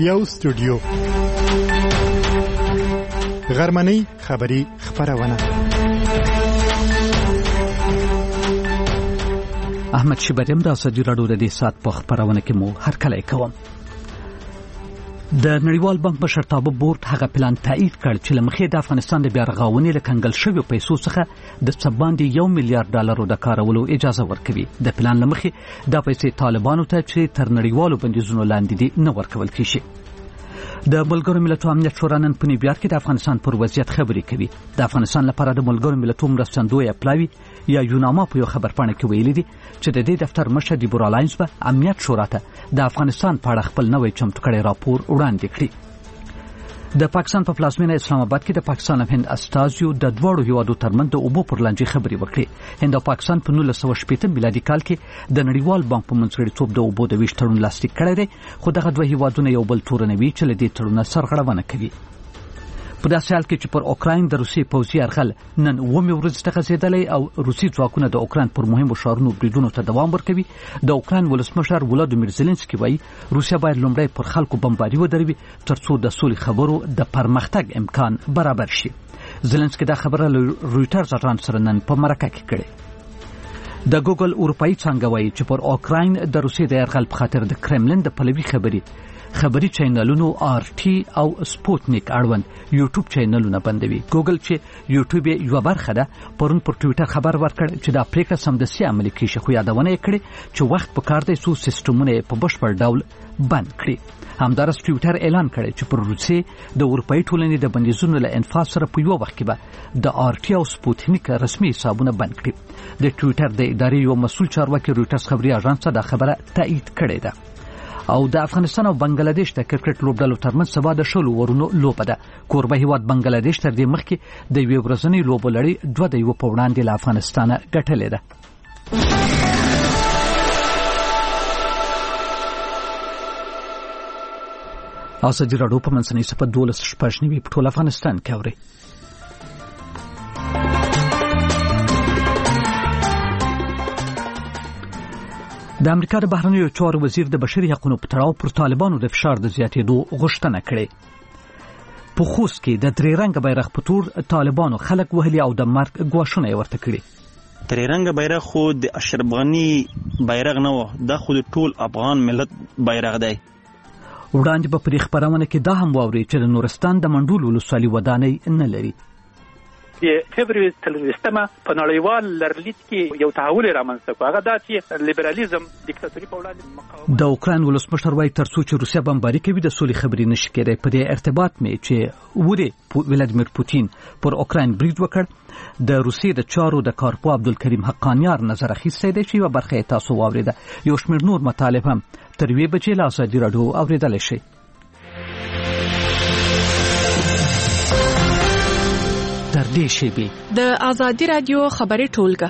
یو سټوډیو غرمنۍ خبری خبرونه. احمد شبریم د ازادي راډیو د دې سات په خبرونه کې مو هرکلی کوم. د نړیوال بانک مشرتابه بورډ هغه پلان تایید کړ چې لمخې د افغانستان د بیا رغونې له کنګل شویو پیسو څخه د څباندې $1 میلیارډ د کارولو اجازه ورکوي. د پلان لمخې دا پیسې طالبانو ته چې تر نړیوالو بندیزونو لاندې دي نه ورکول کیږي. د ملګرو ملتونو امنیت شورا نن په نیویارک کې د افغانستان پر وضعیت خبرې کوي. د افغانستان لپاره د ملګرو ملتونو مرستندوی اپلاوي یا یوناما په یو خبرپاڼه کې ویلي دي چې د دې دفتر مشر دیبورا لاینز به امنیت شورا ته د افغانستان په اړه خپل نوې چمتو کړی راپور وړاندې کړي. د پاکستان په پلازمینه اسلام آباد کې د پاکستان او هند استازیو د دوړو هیوادو ترمنځ د اوبو پر لانجې خبرې وکړې. هند او پاکستان په 1960 میلادي کال کې د نړیوال بانک په منځګړیتوب د اوبو د ویش تړون لاسلیک کړی دی، خو دغه دوه هیوادونه یو بل تورنوي چې له دې تړونه سرغړونه کوي. په داسې حال کې چې پر اوکراین د روسي پوځي یرغل نن 9 ورځې ته غځېدلی او روسي ځواکونه د اوکراین پر مهمو ښارونو بریدونو ته دوام ورکوي. د اوکراین ولسمشر ولادیمیر زيلنسکي وایي روسیا باید لومړی پر خلکو بمباري ودروي ترڅو د سولې خبرو د پرمختګ امکان برابر شي. زيلنسکي دا خبره له رويټرز اژانس سره نن په مرکه کې کړې. د ګوګل اروپایي څانګه وایي چې پر اوکراین د روسي د یرغل په خاطر د کرملن د پلوي خبري چینلونو RT او سپوتنیک اړوند یوټیوب چینلونه بندوي. ګوګل چې یوټیوب یو برخه ده پرون پر ټوئیټر خبر ورکړ چې دا پریکړه سمدستي عملي کیږي، خو یادونه یې کړې چې وخت په کار دی څو سیستمونه په بشپړ ډول بند کړي. همدارس ټوئیټر اعلان کړی چې پر روسي د اروپایي ټولنې د بندیزونو له انفاذ سره په یو وخت کې به د RT او سپوتنیک رسمي حسابونه بند کړي. د ټوئیټر د ادارې یو مسؤل چارواکي رويټرز خبري اژانس دا خبره تایید کړې ده. او د افغانستان او بنگلاديش د کرکټ لوبډلو ترمنځ سبا د شلو ورونو لوبه ده. کوربه هیواد بنگلاديش تر دې مخکې د یوې ورځنۍ لوبو لړۍ 2-1 په وړاندې له افغانستانه ګټلې ده. ازادي راډیو په منځنۍ صفحه 12 په ټول افغانستان کې اوري. د امریکا د بهرنیو چارو وزیر د بشري حقوقو په تړاو پر طالبانو د فشار د زیاتېدو غوښتنه کړې. په خوست کې د درې رنګ بیرغ په تور طالبانو خلک وهلي او د مرګ ګواښونه ورته کړي. درې رنګ بیرغ خو د اشرف غني بیرغ نه و، دا خو د ټول افغان ملت بیرغ دی. وړاندې په پرې خبرونه کې دا هم واوري چې د نورستان د منډول ولسوالۍ ودانۍ نه لري. د فبرवरी 23 په نړیوال لرلید کې یو تحول رامنځته کړ، هغه دا چې لیبرالیزم دیکتاتوري په وړاندې مقاومت. د اوکراین ولسمشر وایي ترڅو چې روسیا بمباري کوي د سولې خبرې نشي کېدای. په دې ارتباط مې چې ولادیمیر پوتین پر اوکراین برید وکړ، د روسیې د چارو د کارپو عبدالکریم حقانیار نظر اخیستی دی چې یوه برخه یې تاسو واورېده. یو شمېر نور مطالب هم تر 1 بجې له ازادي راډیو اورېدلی شئ. تر دې شیبې د ازادي راډیو خبري ټولګه.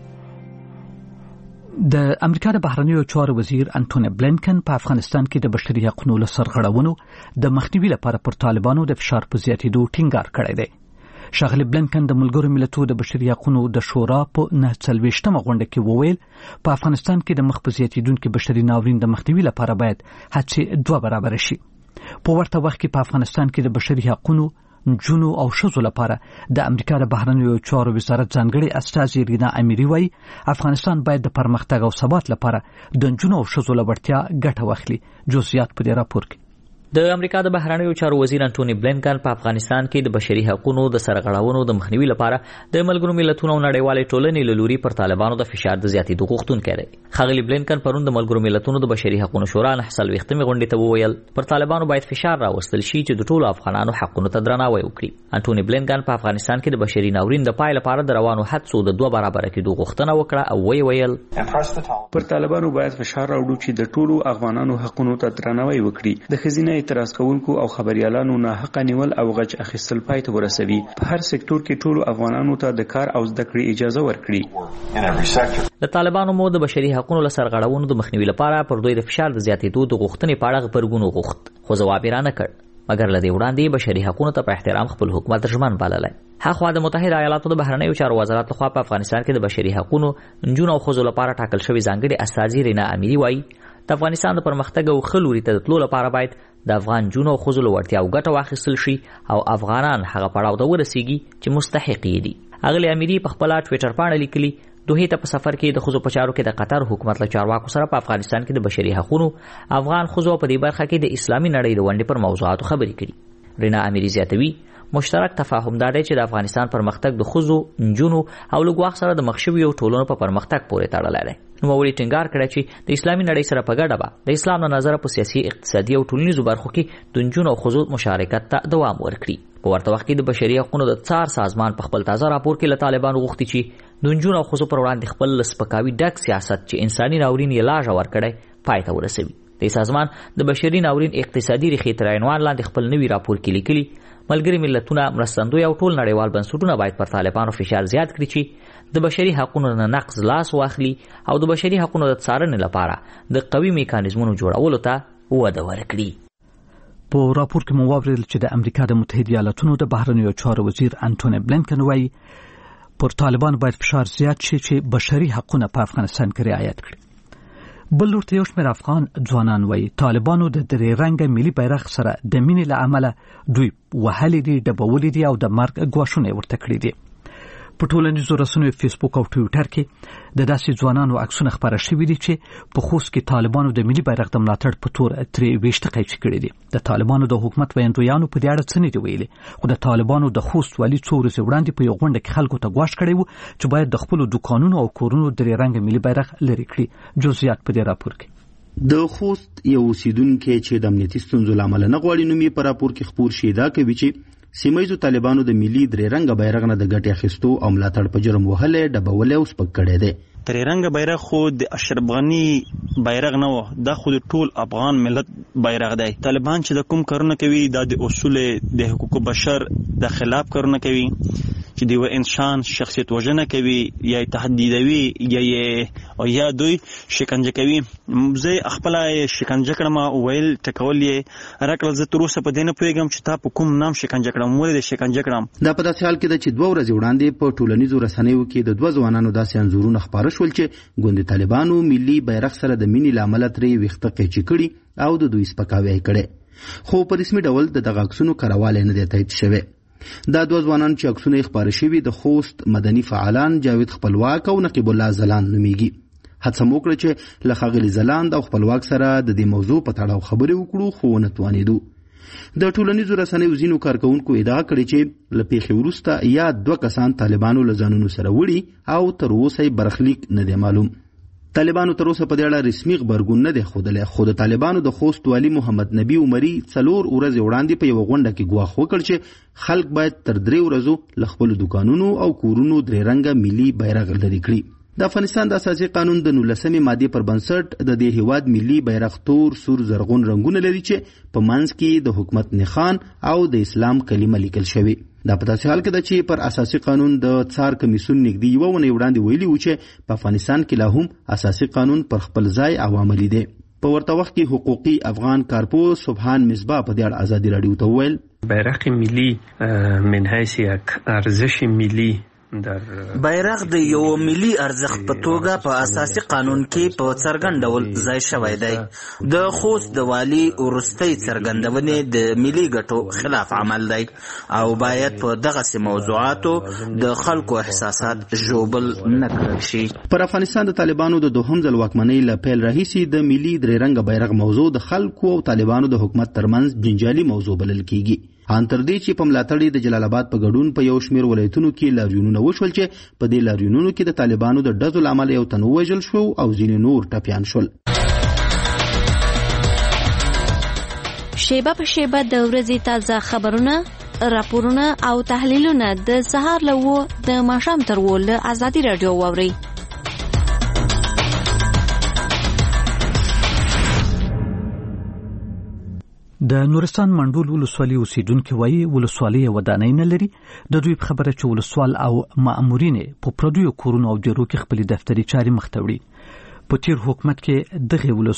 د امریکا د بهرنیو چارو وزیر انټونی بلینکن په افغانستان کې د بشري حقوقو له سرغړونو د مخنیوي لپاره پر طالبانو د فشار په زیاتېدو ټینګار کړی دی. ښاغلی بلینکن د ملګرو ملتونو د بشري حقوقو د شورا په 49مه غونډه کې وویل په افغانستان کې د مخ په زیاتېدونکو بشري ناورین د مخنیوي لپاره باید هڅې 2 برابر شي. په ورته وخت کې په افغانستان کې د بشري حقوقو جنو او شذو لپاره د امریکا د بهرنیو چارو وزارت ځانګړي استازي رینا امیری وایي افغانستان باید د پرمختګ او ثبات لپاره د جنو او شذو لپاره ګټه واخلي. جزئیات په دې راپور کې. د امریکا د بهرنیو چارو وزیر انټونی بلینکن په افغانستان کې د بشري حقوقو د سرغړونو د مخنیوي لپاره د ملګرو ملتونو او نړیوالې ټولنې له لوري پر طالبانو د فشار د زیاتېدو غوښتونکی دی. ښاغلی بلینکن پرون د ملګرو ملتونو د بشري حقوقو شورا 49مې غونډې ته وویل پر طالبانو باید فشار راوستل شي چې د ټولو افغانانو حقونو ته درناوی وکړي. انټونی بلینکن په افغانستان کې د بشري ناورین د پای لپاره د روانو هڅو د 2 برابر کېدو غوښتنه وکړه او ویل پر طالبانو باید فشار راوړو چې د ټولو افغانانو حقونو ته درناوی وکړي. د ښځینه اعتراض کوونکو او خبريالانو نه حق نیول او غچ اخیستل پای ته ورسوي. په هر سکتور کې ټولو افغانانو ته د کار او زده کړې اجازه ورکړي. د طالبانو مو د بشري حقوقو له سرغړونو د مخنیوي لپاره پر دوی د فشار د زیاتېدو د غوښتنې په اړه غبرګون وغوښت، خو ځواب یې رانه کړ. مګر لدې وړاندې بشري حقوقو ته په احترام خپل حکومت ژمن بللی. هغه د متحده ایالاتو د بهرنیو چارو وزارت لخوا په افغانستان کې د بشري حقوقو نجونو او ښځو لپاره ټاکل شوی ځانګړي استازي رینا امیری وایي د افغانستان د پرمختګ او خلوري ته د تلو لپاره باید د افغان جنونو او ښځو له وړتیاو ګټه واخیستل شي او افغانان هغه پړاو ته ورسیږي چې مستحق دي. اغلی امیری په خپل ټویټر باندې لیکلي دوه ته په سفر کې د ښځو په چارو کې د قطر حکومت له چارواکو سره په افغانستان کې د بشري حقوقو افغان ښځو په دې برخه کې د اسلامي نړۍ د ونډې پر موضوعاتو خبرې کړي. رینا امیری زیاتوي مشترک تفاهم دا دی چې د افغانستان پرمختګ د ښځو، نجونو او له ګواښ سره د مخ شویو ټولنو په پرمختګ پورې تړلی دی. نوموړي ټینګار کړی چې د اسلامي نړۍ سره په ګډه به د اسلام له نظره په سیاسي، اقتصادي او ټولنیزو برخو کې د نجونو او ښځو مشارکت ته دوام ورکړي. په ورته وخت کې د بشري حقوقو د څار سازمان په خپل تازه راپور کې له طالبانو غوښتي چې د نجونو او ښځو پر وړاندې خپل سپکاوي ډک سیاست چې انساني ناورین یې لا ژور کړی پای ته ورسوي. د سازمان د بشري ناورین اقتصادي ریښې تر عنوان لاندې خپل نوي راپور کې لیکلي ملګري ملتونه، مرستندوی او ټول نړیوال بنسټونه باید پر طالبانو فشار زیات کړي چې د بشري حقوقو نه نقض لاس واخلي او د بشري حقوقو د څارنې لپاره د قوي میکانیزمونو جوړولو ته وده ورکړي. په راپور کې مو واورېدل چې د امریکا د متحده ایالاتونو د بهرنیو چارو وزیر انټونی بلینکن وایي پر طالبانو باید فشار زیات شي چې بشري حقوقونه په افغانستان کې رعایت کړي. بل لورته یو شمېر افغان ځوانان وایي طالبانو د درې رنګه ملي بیرغ سره د مینې له امله دوی وهلي دي، ډبولي دي او د مرګ ګواښونه ورته کړي دي. په ټولنیزو رسنیو فیسبوک او ټویټر کې د داسې ځوانانو عکسونه خپاره شوي دي چې په خوست کې طالبانو د ملي بیرغ د ملاتړ په تور ترې ویشته قیچي کړي دي. د طالبانو د حکومت ویاندویانو په دې اړه څه نه دي ویلي، خو د طالبانو د خوست والي څو ورځې وړاندې په یو غونډه کې خلکو ته ګواښ کړی و چې باید د خپلو دوکانونو او کورونو درې رنګه ملي بیرغ لرې کړي. جزئیات په دې راپور کې. د خوست یو اوسیدونکی چې د امنیتي ستونزو له امله نه غواړي نوم یې په راپور کې خپور شي دا کوي چې سیمایزو طالبانو د ملي درې رنګه بیرغ نه د ګټې اخیستو او ملاتړ په جرم وهلې، ډبولې او سپک کړی دی. درې رنګه بیرغ خو د اشرف غني بیرغ نه و، دا خو د ټول افغان ملت بیرغ دی. طالبان چې د کوم کارونه کوي دا د اصول د حقوق بشر د خلاف کارونه کوي چې د انسان شخصیت وژنه کوي یا تهدیدوي یا دوی شکنجه کوي. زه خپل شکنجه کړم ویل ټکول یې راکړل. زه تر اوسه په دې نه پوهېږم چې تا په کوم نام شکنجه کړم، ولې دې شکنجه کړم. دا په داسې حال کې ده چې 2 ورځې وړاندې په ټولنیزو رسنیو کې د 2 ځوانانو داسې انځورونه خپاره شول چې ګوند طالبانو ملي بیرغ سره د مینې له امله ترې ویښته قیچي کړي او د دوی سپکاوی کړی، خو په رسمي ډول د دغه عکسونو کاروالی نه دی تایید شوی. دا 2 ځوانان چې عکسونه یې خپاره شوي د خوست مدني فعالان جاوید خپلواک او نقیب الله زلاند نومیږي. هڅه مو وکړه چې له ښاغلي زلاند او خپلواک سره د دې موضوع په تړاو خبرې وکړو خو ونه توانېدو. د ټولنیزو رسنیو ځینو کارکونکو ادعا کړې چې له پیښې وروسته یا 2 کسان طالبانو له ځانونو سره وړي او تر اوسه یې برخلیک نه دی معلوم. طالبانو تر اوسه په دې اړه رسمي غبرګون نه دی ښودلی، خو د طالبانو د خوست والي محمد نبی عمري 4 ورځې وړاندې په یوه غونډه کې ګواښ وکړ چې خلک باید تر 3 ورځو له خپلو دوکانونو او کورونو 3 رنګه ملي بیرغ لرې کړي. د افغانستان د اساسي قانون د 19 مادې پر بنسټ د دې هیواد ملي بیرغ تور، سور، زرغون رنګونه لري چې په منځ کې د حکومت نښان او د اسلام کلمه لیکل شوې. دا په داسې حال کې ده چې پر اساسي قانون د څار کمیسیون نږدې 1 اونۍ وړاندې ویلي و چې په افغانستان کې لا هم اساسي قانون پر خپل ځای او عملي دی. په ورته وخت کې حقوقي افغان کارپوه سبحان مصباح په دې اړه ازادي راډیو ته وویل بیرغ ملی من حیث یک ارزش ملی بیرغ د یو ملي ارزښت په توګه په اساسي قانون کې په څرګند ډول ځای شوی دی. د خوست د والي وروستۍ څرګندونې د ملي ګټو خلاف عمل دی او باید په دغسې موضوعاتو د خلکو احساسات ژوبل نه کړل شي. پر افغانستان د طالبانو د 2م ځل واکمنۍ له پیل راهیسې د ملي 3 رنګه بیرغ موضوع د خلکو او طالبانو د حکومت ترمنځ جنجالي موضوع بلل کیږي. ان تر دې چې په ملاتړ د جلال آباد په ګډون په یو شمېر ولایتونو کې لاریونونه وشول چې په دې لاریونونو کې د طالبانو د ډزو له امله یو تن ووژل شو او ځینې نور ټپیان شول. شیبه په شیبه د ورځې تازه خبرونه، راپورونه او تحلیلونه د سهار له 9 د ماښام تر 10 له ازادي راډیو واورئ. د نورستان منډول ولسوالي اوسیدونکي وایي ولسوالي ودانۍ نه لري. د دوی په خبره چې ولسوال او مامورین په پردیو کورونو او ډیرو کې خپل دفتري چاري مخ ته وړي. په تیر حکومت کې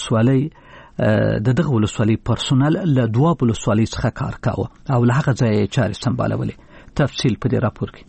دغه ولسوالي پرسونل له 2 ولسوالۍ څخه کار کاوه او له هغه ځای چاري سمبالولې. تفصیل په دې راپور کې.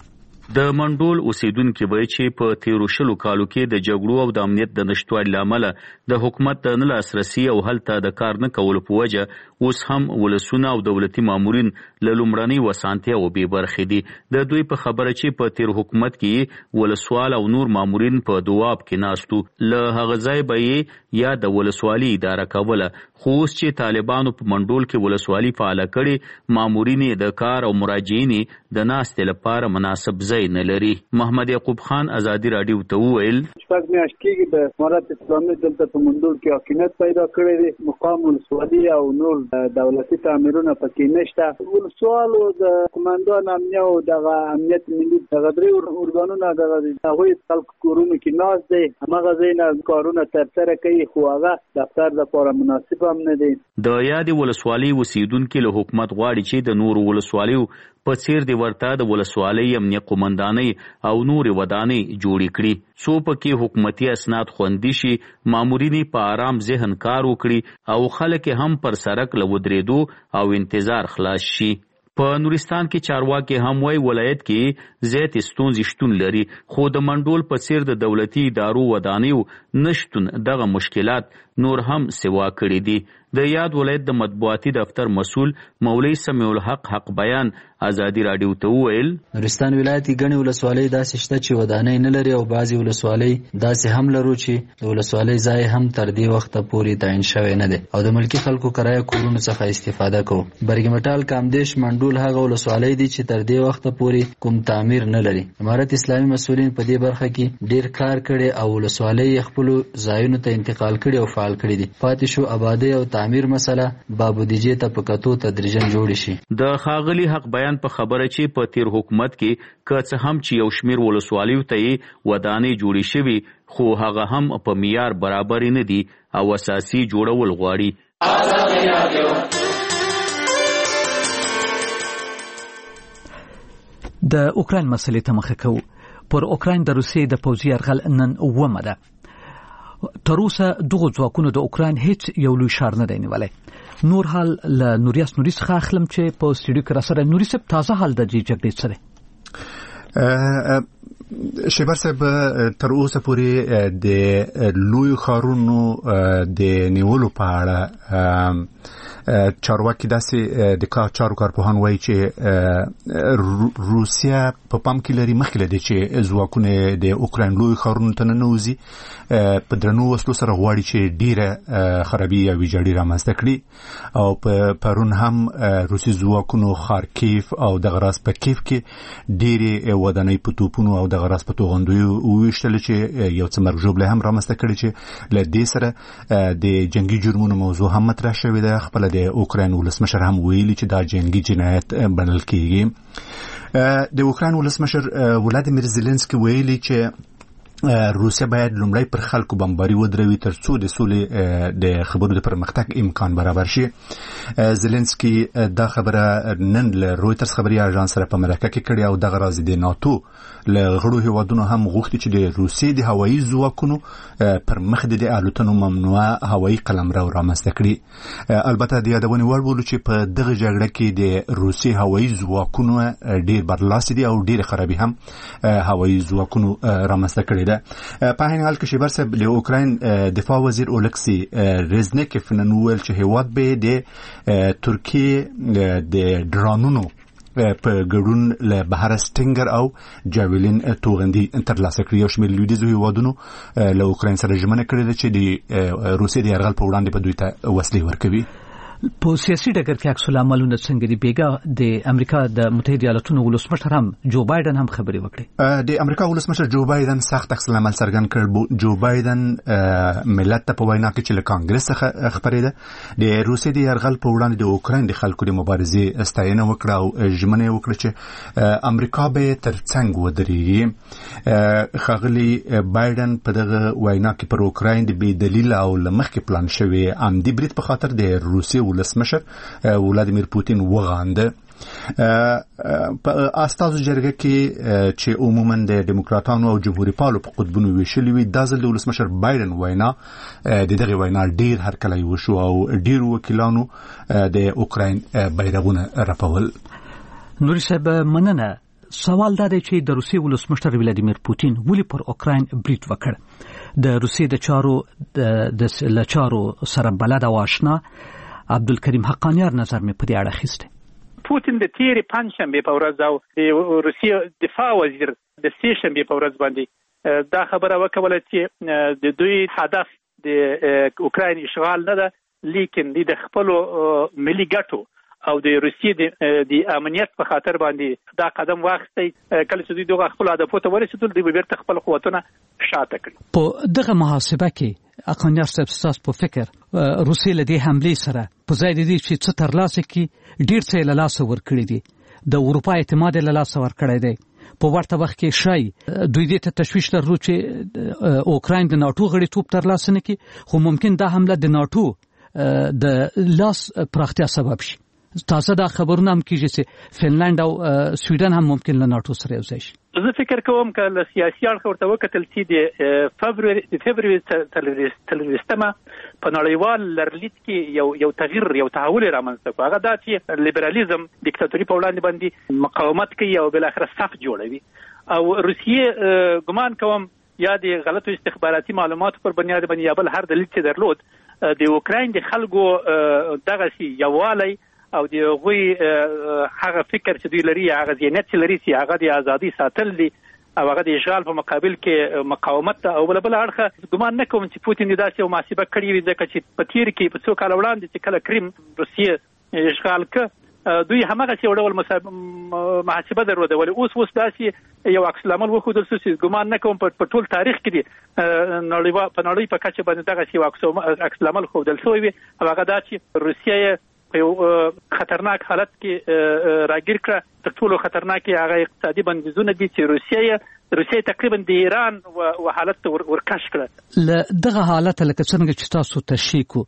د منډول اوسیدونکو وایي چې په تیرو شلو کالو کې د جګړو او د امنیت د نشټوالي له امله د حکومت د نه لاسرسي او هلته د کار نه کولو په وجه اوس هم ولسونه او دولتي مامورین له لومړنۍ وسانتیاوو بې برخې دي. د دوی په خبره چې په تیر حکومت کې ولسوال او نور مامورین په دواب کې ناستو، له هغه ځای به یې یا د ولسوالي اداره کوله، خو اوس چې طالبانو په منډول کې ولسوالي فعاله کړي، مامورین د کار او مراجعین د ناستې لپاره مناسب ځای نه لري. محمد یعقوب خان ازادي راډیو ته وویل شپږ میاشتې کېږي د امارت اسلامي دلته په منډول کې حاکمیت پیدا کړی دی، مقام ولسوالي او نور دولتي تعمیرونه پکې نشته. ولسوال او د کمانډوان امنیه او دغه امنیت ملي دغه درې ارګانونه دغه هغوی خلکو کورونو کې ناست دی، هماغه ځای نه کارونه ترسره کوي، خو هغه دفتر لپاره مناسب هم نه دی. د یادې ولسوالۍ اوسیدونکي له حکومت غواړي چې د نورو ولسوالیو په څیر د ورته د ولسوالۍ امنیه قومندانۍ او نورې ودانۍ جوړې کړي، څو پکې حکومتي اسناد خوندي شي، مامورین په آرام ذهن کار وکړي او خلک هم پر سړک له ودرېدو او انتظار خلاص شي. په نورستان کې چارواکي هم وایي ولایت کې زیات ستونزې شتون لري، خو د منډول په څیر د دولتي ادارو ودانیو نشتون دغه مشکلات نور هم سوا کړي دي. د یاد ولایت د مطبوعاتي دفتر مسؤل مولوي سمیع الحق حق بیان ازادي راډیو ته وویل نورستان ولایت کې ګڼې ولسوالۍ داسې شته چې ودانۍ نه لري او بعضې ولسوالۍ داسې هم لرو چې د ولسوالۍ ځای هم تر دې وخته پورې تعین شوی نه دی او د ملکي خلکو کرایه کورونو څخه استفاده کوو. برګمټال کامدیش منډول هغه ولسوالۍ دي چې تر دې وخته پورې کوم تعمیر نه لري. امارت اسلامي مسؤلین په دې برخه کې ډیر کار کړي او ولسوالۍ خپل ځایونو ته انتقال کړي او فعال کړي دي. پاتې شو آبادی او تعمیر مسله بابودیجې ته په کتو تدریجا جوړ شي. د ښاغلي حق بیان په خبره چې په تیر حکومت کې که څه هم چې یو شمیر ولسوالیو ته یې ودانۍ جوړې شوي، خو هغه هم په معیار برابر نه دي او اساسي جوړول غواړي. د اوکراین مسلې ته مخه کوو. پر اوکراین د روسیې د پوځي یرغل نن 9 ده. تر اوسه دغه ځواکونو د اوکراین هیڅ یو لوی ښار نه دی نیولی. نور حال له نوریاس نوري څخه اخلم چې په سټډیو کې راسره نوري صاحب تازه حال د جګړې څه دی؟ شیبر صاحب تر اوسه پورې د لوی ښارونو د نیولو په اړه چارواکي داسې د چارو کارپوهان وایي چې روسیا په پام کې لري مخکې له دې چې ځواکونه د اوکراین لوی ښارونو ته ننوځي، په درنو وسلو سره غواړي چې ډیره خرابي یا ویجاړي رامنځته کړي او په پرون هم روسي ځواکونو خارکیف او دغه راز په کیف کې ډیرې ودانۍ په توپونو او دغه راز په توغندیو وویشتل چې یو څه مرګ ژوبله هم رامنځته کړي چې له دې سره د جنگي جرمونو موضوع هم مطرح شوې ده. خپل د اوکراین ولسمشر هم ویلي چې دا جنگي جنایت بلل کېږي. د اوکراین ولسمشر ولادیمیر زيلنسکي ویلي چې روسیا باید لومړی پر خلکو بمباري ودروي تر څو د سولې د خبرو د پرمختګ امکان برابر شي. زيلنسکي دا خبره نن له رويټرز خبري اژانس سره په مرکه کې کړې او دغه راز د ناتو له غړو هیوادونو هم غوښتي چې د روسیې د هوایي ځواکونو پر مخ د الوتنو ممنوعه هوایي قلمرو رامنځته کړي. البته د یادونې وړ بولو چې په دغه جګړه کې د روسیې هوایي ځواکونو ډیر برلاسي دي او ډیر خرابي هم هوایي ځواکونو رامنځته کړي. په هغه حال کې شیبر صاحب له اوکراین دفاع وزیر اولکسی رزنیکف نن ویل چې هیواد به د ترکیه د ډرونونو په ګډون له بهر سټینګر او جاویلین توغندي ترلاسه کړي. یو شمېر لویدیځو هیوادونو له اوکراین سره ژمنه کړې ده چې د روسیې د یرغل په وړاندې به دوی ته وسلې ورکوي. په سیاسي ډګر کې عکس العملونه څنګه دي؟ بیګا د امریکا د متحده ایالاتونو ولسمشر هم جو بایدن هم خبرې وکړې. د امریکا ولسمشر جو بایدن سخت عکس العمل څرګند کړ. جو بایدن ملت ته په وینا کې چې له کانګرس څخه خبرېده د روسیې د یرغل په وړاندې د اوکراین د خلکو د مبارزې ستاینه وکړه او ژمنه وکړه چې امریکا به ترڅنګ ودرېږي. ښاغلي بایدن په دغه وینا کې پر اوکراین د بې دلیله او له مخکې پلان شوی عمدي برید په خاطر د روسیې ولسمشر ولادیمیر پوتین وغانده. په استازو جرګه کې چې عموما د دیموکراتانو او جمهوریت پالو په قطبونو ویشلې وي، د ځل د ولسمشر بایدن وینا د دغه وینا ډیر هرکلی وشو او ډیر وکیلانو د اوکراین بیرغونه رپول. نوري صاحب مننه. سوال دا دی چې د روسیې ولسمشر ولادیمیر پوتین ولې پر اوکراین برید وکړ. د روسیې د چارو سره بلد او آشنا عبدالکریم حقانیار نظر مې په دې اړه اخیستی. پوتین د تیرې پنجشنبې په ورځ او د روسیې دفاع وزیر د سې شنبې په ورځ باندې دا خبره وکوله چې د دوی هدف د اوکراین اشغال نه ده، لیکن د خپل ملي ګټو او د روسیې د امنیت په خاطر باندې دا قدم واخیستی. کله چې دوی دغه خپل هدفو ته ورسېدل، دوی به بیرته خپل قوتونه شاته کړي. په دغه محاسبه کې اقانیار صاحب ستاسو په فکر روسیې له دې حملې سره په ځای د دې چې څه ترلاسه کړي ډېر څه یې له لاسه ورکړي دي، د اروپا اعتماد یې له لاسه ورکړی دی. په ورته وخت کې شای دوی دې ته تشویش لرلو چې اوکراین د ناټو غړیتوب ترلاسه نه کړي، خو ممکن دا حمله د ناټو د لاس پراختیا سبب شي. تاسو دا خبرونه هم کیږي چې فنلند او سویډن هم ممکن له ناټو سره یو ځای شي. زه فکر کوم چې له سیاسي اړخ ورته وکتل چې د فبروري 23 په نړیوال لرلید کې یو تغییر، یو تحول رامنځته کړ. هغه دا چې لیبرالیزم دیکتاتوري په وړاندې باندې مقاومت کوي او بل اخر صف جوړوي. او روسیې ګمان کوم یا د غلطو استخباراتي معلوماتو پر بنیاد باندې یا بل هر دلیل چې درلود، د اوکراین د خلکو دغه یووالی او د هغوی هغه فکر چې دوی لري، هغه ذهنیت چې لري چې هغه د ازادي ساتل دي او هغه د اشغال په مقابل کې مقاومت ته. او بل اړخه ګمان نه کوم چې پوتین داسې یو محاسبه کړې وي، ځکه چې په تیر کې په څو کال وړاندې چې کله کریم روسیې اشغال کړ، دوی همغه څه ډول محاسبه درلوده، ولې اوس داسې یو عکس العمل وښودل شو چې ګمان نه کوم په ټول تاریخ کې دی په نړۍ په کچه باندې دغه یو عکس العمل ښودل شوی وي. او هغه دا چې روسیه په یو خطرناک حالت کې راګیر کړه. تر ټولو خطرناک هغه اقتصادي بندیزونه دي چې روسیه تقریبا د ایران و حالت ورکش کړه. له دغه حالت لکه څنګه چې تاسو تشریح کو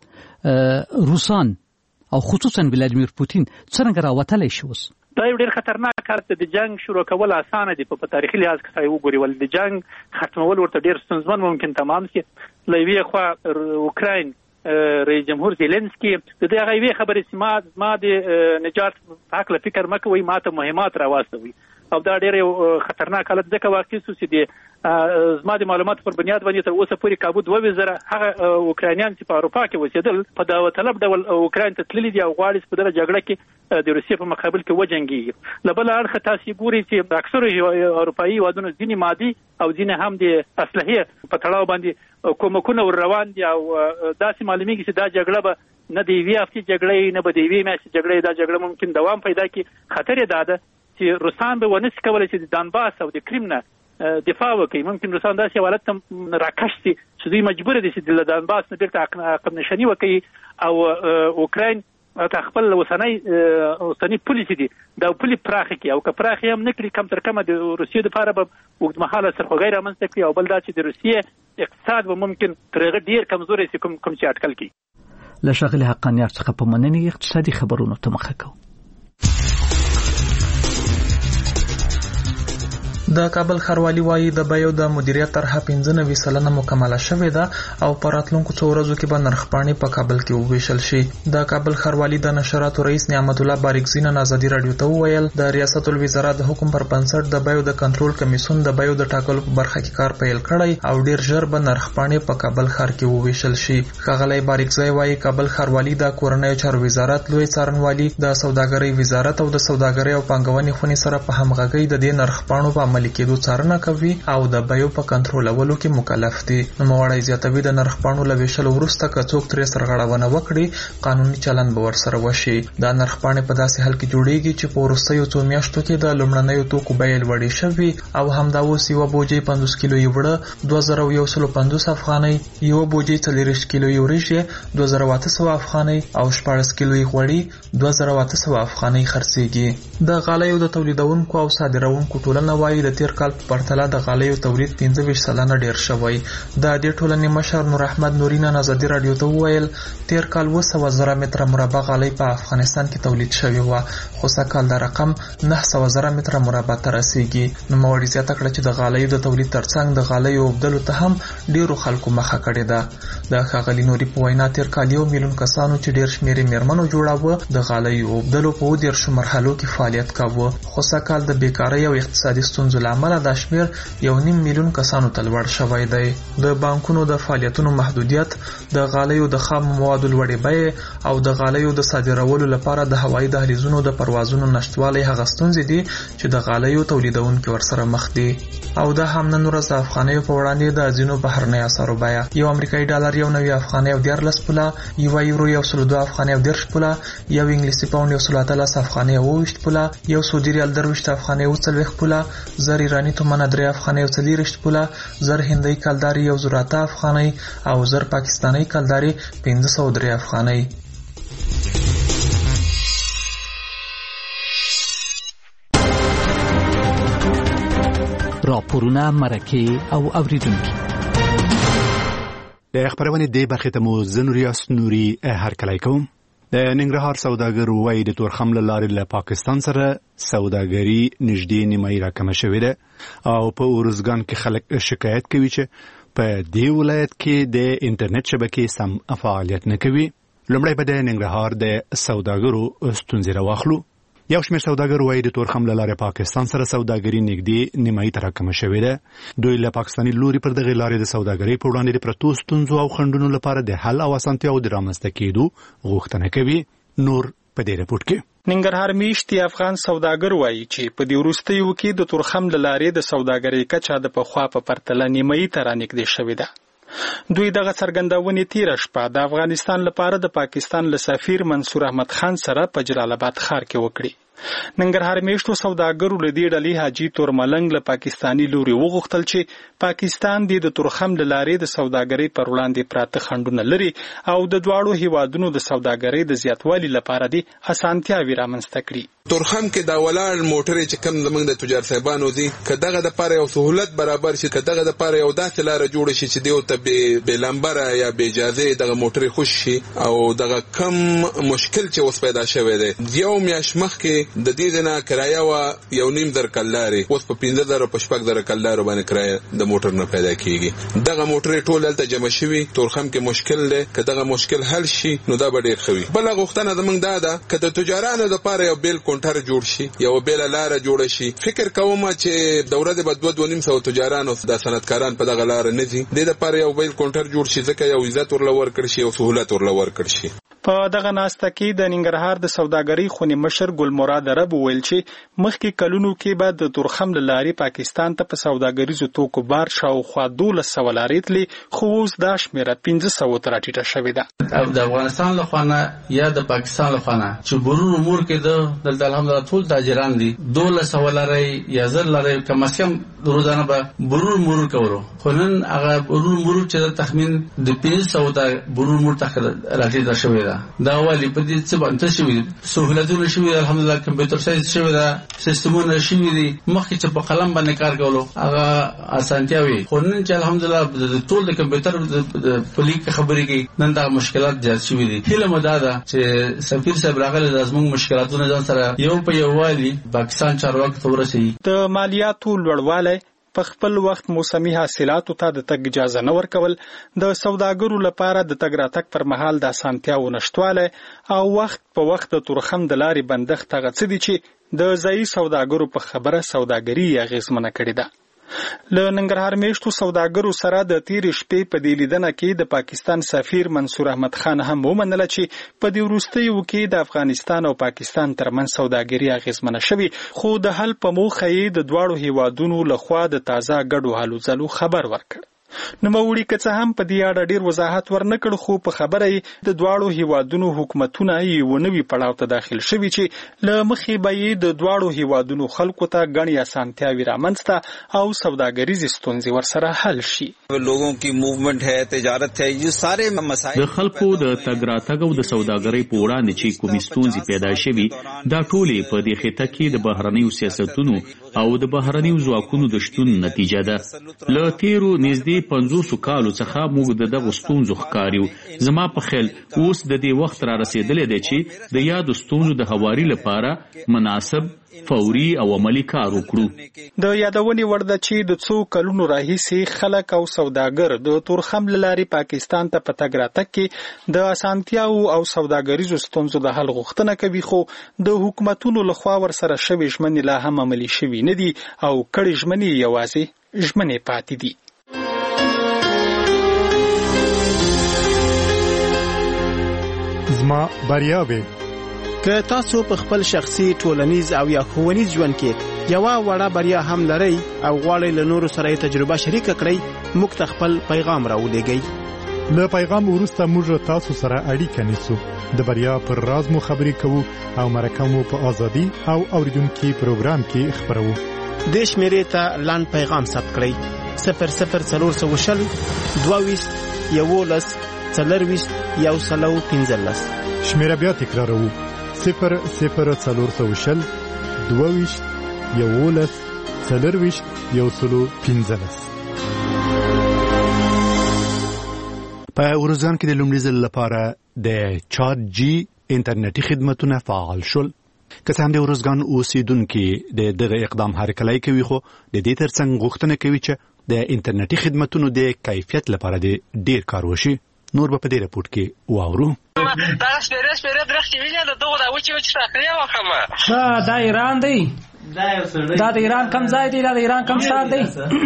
روسان او خصوصا ولادیمیر پوتین څنګه راوتلی شي اوس؟ دا یو ډېر خطرناک کار دی. د جنگ شروع کول اسانه دي په تاریخي لحاظ کې وګوري، ول د جنگ ختمول ورته ډېر ستونزمن ممکن تمام شي. له یوې خوا اوکراین رئیس جمهور زيلنسکي د دې غوي خبرې چې ما د نجات په حق فکر مکوي، ما ته مهمات راوستوي او دا ډېر خطرناک حالت ځکه واقع شو چې د زما د معلوماتو پر بنیاد باندې تر اوسه پورې کابو 2000 هغه اوکراینیان چې په اروپا کې اوسېدل په داوطلب ډول اوکراین ته تللي دي او غواړي په دغه جګړه کې د روسیې په مقابل کې وجنګي. له بل اړخه تاسو ګورئ چې اکثره اروپایي هیوادونو ځینې مادي او ځینې هم د اسلحې په تړاو باندې کومکونه ور روان دي او داسې معلومیږي چې دا جګړه به نه دی وی افتی جګړه نه به دی وی میاشتې جګړه، دا جګړه ممکن دوام پیدا کړي. خطر یې ده چې روسان به ونس کولای چې د دانباس او د کریم نه دفاع وکړي. ممکن روسان داسې حالت ته راکش شي چې دوی مجبور دي چې د دانباس نه بیرته عقب نشیني وکړي او اوکراین خپل اوسنۍ پولیسي دي دا پولی پراخه کی او که پراخه هم نکړي کم تر کمه د روسیې لپاره به اوږدمهاله سرخوږی رامنځته کړي او بل دا چې د روسیې اقتصاد به ممکن تر هغه ډېر کمزوری شي کوم چې اټکل کړي. له ښاغلي حقانیار څخه په مننې اقتصادي خبرونو ته مخه کوو. د کابل ښاروالي وایي د بیو د مدیریت طرحه 95 سلنه مکمله شوې ده او په راتلونکو څو ورځو کې به نرخپاڼې په کابل کې وویشل شي. د کابل ښاروالي د نشراتو رئیس نعمت الله باریکزي نن ازادي راډیو ته وویل د ریاست الوزرا د حکم پر بنسټ د بیو د کنټرول کمیسیون د بیو د ټاکلو په برخه کې کار پیل کړی او ډیر ژر به نرخپاڼې په کابل ښار کې وویشل شي. ښاغلی باریکزي وایي کابل ښاروالي د کورنیو چارو وزارت، لوی څارنوالي، د سوداګرۍ وزارت او د سوداګرۍ او پانګونې خونې سره په همغږۍ د دې نرخپاڼو په عملي کېدو څارنه کوي او د بیو په کنټرولولو کې مکلف دي. نوموړی زیاتوي د نرخپاڼو له ویشلو وروسته که څوک ترې سرغړونه وکړي قانوني چلند به ورسره وشي. دا نرخپاڼې په داسې حال کې جوړیږي چې په وروستیو څو میاشتو کې د لومړنیو توکو بیې لوړې شوي او همدا اوس یوه بوجۍ 50 کیلو یې وړه 2150 افغانۍ، یوه بوجۍ 40 کیلو یې وریجې 2800 افغانۍ او 14 کیلو یې غوړي 2800 افغانۍ خرڅېږي. د غالیو د تولیدونکو او صادروونکو ټولنه وایي د د تیر کال په پرتله د غالیو تولید 15% ډیر شوی. د دې ټولنې مشر نور احمد نوري نن ازادي رادیو ته وویل تیر کال 200,000 متره مربع غالۍ په افغانستان کې تولید شوی و، خو سږکال دا رقم 900,000 متره مربع ته رسیږي. نو موړي زیاته کړه چې د غالیو د تولید ترڅنګ د غالیو وبدلو ته هم ډیرو خلکو مخه کړې ده. د ښاغلي نوري په وینا تیر کال 1 میلیون کسانو چې ډیر شمېر میرمنو جوړاوه د غالیو وبدلو په 10 مرحلو کې فعالیت کاوه، خو سږکال د بیکارۍ او اقتصادي ستونزو له امله دا شمېر 1.5 میلیون کسانو ته لوړ شوی دی. د بانکونو د فعالیتونو محدودیت، د غالیو د خام موادو لوړې بیې او د غالیو د صادرولو لپاره د هوایي دهلیزونو د پروازونو نشټوالی هغه ستونزې دي چې د غالیو تولیدونکو ورسره مخ دي. او دا هم نن ورځ د افغانیو په وړاندې د ځینو بهرنیو اسعارو بیه یو امریکایي ډالر 1.90 افغانۍ او 14 پوله، یو یورو 102 افغانۍ او 10 پوله، یو انګلیسي پاوند 113 افغانۍ او 20 پوله، یو سعودي ریال 23 افغانۍ او 40 پوله، زر ایرانی تومان 3 افغانۍ او 40 پوله، زر هندۍ کلداري 108 افغانۍ او زر پاکستاني کلداري 503 افغانۍ. راپورونه مرکه او اوریدونکي د خبرونه دی برخه ته مو زنوریاس نوري هرکلی کوم. د ننګرهار سوداګر وایي د تورخم له لارې له پاکستان سره سوداګري نږدې نیمایي راکمه شوې ده او په اورزګان کې خلک شکایت کوي چې په دې ولایت کې د انټرنیټ شبکې سم فعالیت نه کوي. لومړی به د ننګرهار د سوداګرو ستونزې راواخلو. یو شمېر سوداګر وایي د تورخم له لارې پاکستان سره سوداګري نږدې نیمایي ته راکمه شوې ده. دوی له پاکستاني لوري پر دغه لارې د سوداګرۍ په وړاندې د پرتو ستونزو او خنډونو لپاره د حل او اسانتیاو د رامنځته کېدو غوښتنه کوي. نور په دې رپورټ کې ننګرهار میشتي افغان سوداګر وایي چې په دې وروستیو کې د تورخم له لارې د سوداګرۍ کچه د پخوا په پرتله نیمایي ته رانږدې شوې ده. دوی دغه څرګندونې تیر شپه د افغانستان لپاره د پاکستان له سفیر منصور احمد خان سره په جلال آباد ښار کې وکړي. ننګرهار میشتو سوداګرو له دې ډلې حاجی تورملنګ له پاکستاني لوري وغوښتل چې پاکستان د تورخم له لارې د سوداګرۍ پر وړاندې پراته خنډونه لري او د دواړو هیوادونو د سوداګرۍ د زیاتوالي لپاره د اسانتیاوي رامنځته کړي. تورخم کې دا ولاړ موټرې چې کم زمنګ د تجار صاحبانو دي کداغه د پاره یو سہولت برابر شي، کداغه د پاره یو داسې لار جوړ شي چې دیو ته به لمبره یا به اجازه دغه موټرې خوش شي او دغه کم مشکل چې اوس پیدا شوی دی. یو میاش مخ کې د دې نه کرایه وا 1.5 در کلاري اوس په 15,000 په 16,000 کلارو باندې کرایه د موټر نه پیدا کیږي. دغه موټرې ټول دلته جمع شوي. تورخم کې مشکل دی، کداغه مشکل حل شي نو دا به ډیر خوي. بل غوښتنه زمنګ دا ده کده تجارانو د پاره یو بیل کونټر جوړ شي، یو بیل لار جوړ شي. فکر کوم چې دوره د 2.5 تجارانو د صنعتکاران په دغه لار نه دي، د لپاره یو بیل کونټر جوړ شي ځکه یو عزت ورلور کړ شي او سہولت ورلور کړ شي. په دغه ناسته کې د ننګرهار د سوداګرۍ خونی مشر ګل مراد عرب ویل چې مخکې کلونو کې بعد د تورخم له لارې پاکستان ته په سوداګریزو توکو بار شاوخوا 1200 لارې تلې، خو اوس دا شمیره 500 ته راټیټه شوې ده. د افغانستان له خوا نه یا د پاکستان له خوا نه چې برور امور کې دلته الحمدلله ټول تاجران دي 1200 لارې یا زر لارې کم از کم روزانه به برور مرور کولو، خو نن هغه برور مرور چې تخمین د 500 ته برور مرور ته راټیټه شوې ده. دا والی په دې څه باندې شوی سہولتونه شوی الحمدلله، کمپیوټر سایز شوی دا سیستمونه شوی دي. مخکې چې په قلم باندې کار کولو هغه اسانتیاوي، خو نن چې الحمدلله د ټول د کمپیوټر په لیک خبرې کې نن دا مشکلات زیات شوی دي. هله مدا ده چې سفیر صاحب راغلی د زموږ مشکلاتونه ځان سره یو په یو والی پاکستان چارواکو ته ورسوي. د مالیاتو لوړوالی په خپل وخت موسمي حاصلاتو ته د تګ اجازه نه ورکول، د سوداګرو لپاره د تګ راتګ پر مهال د اسانتیاو نشټوالی او وخت په وخت د تورخم د لارې بندښت هغه څه دي چې د ځایي سوداګرو په خبره سوداګري اغېزمنه کړې ده. له ننګرهار میشتو سوداګرو سره د تیرې شپې په دې لیدنه کې د پاکستان سفیر منصور احمد خان هم ومنله چې په دې وروستیو کې د افغانستان او پاکستان ترمنځ سوداګري اغېزمنه شوې، خو د حل په موخه یې د دواړو هیوادونو لخوا د تازه ګډو هلو ځلو خبر ورکړ. نوموړي که څه هم په دې اړه ډېر وضاحت ورنکړ، خو په خبره یې د دواړو هیوادونو حکومتونه یو نوي پړاو ته داخل شوي چې له مخې به یې د دواړو هیوادونو خلکو ته ګڼې اسانتیاوې رامنځته او سوداګریزې ستونزې ورسره حل شي. د خلکو د تګ راتګ او د سوداګرۍ په وړاندې چې کومې ستونزې پیدا شوي، دا ټولې په دې خطه کې د بهرنیو سیاستونو او د بهرنیو ځواکونو د شتون نتیجه ده. له تیرو نږدې 500 کالو څخه موږ د دغو ستونزو ښکاریو. زما په خیال اوس د دې وخت را رسېدلی دی چې د یادو ستونزو د هواري لپاره مناسب، فوري او عملی کار وکړو. د یادونې وړ ده چې د څو کلونو راهیسې خلک او سوداګر د تورخم له لارې پاکستان ته په تګ راتګ کې د اسانتیاو او سوداګریزو ستونزو د حل غوښتنه کوي، خو د حکومتونو لخوا ورسره شوې ژمنې لا هم عملي شوي نه دي او کړې ژمنې یوازې ژمنې پاتې دي. زما بریاوې که تاسو په خپل شخصي، ټولنیز او یا ښوونیز ژوند کې یوه وړه بریا هم لرئ او غواړئ له نورو سره یې تجربه شریکه کړئ، موږ ته خپل پیغام راولېږئ. له پیغام وروسته موږ تاسو سره اړیکه نیسو، د بریا پر راز مو خبرې کوو او مرکه مو په ازادي او اوریدونکي پروګرام کې خپروو. دې شمیرې ته لاند پیغام ثبت کړئ: 00420 22 11 40 115. شمیره بیا تکراروو: 00420 22 11 40 115. په ورځان کې د لومړي ځل لپاره د 4G انټرنیټي خدمتونه فعال شول. که څه هم د ورځګان اوسیدونکي د دغه اقدام هرکلی کوي، خو د دې ترڅنګ غوښتنه کوي چې د انټرنیټي خدمتونو د کیفیت لپاره د ډیر کار وشي. نور به په دې رپورټ کې واورو. دا سپیره درخت ویلې د دغه د وچې ټاکلې وخمه دا ایران دی، دا د ایران کم ځای دی، دا د ایران کم ښار دی.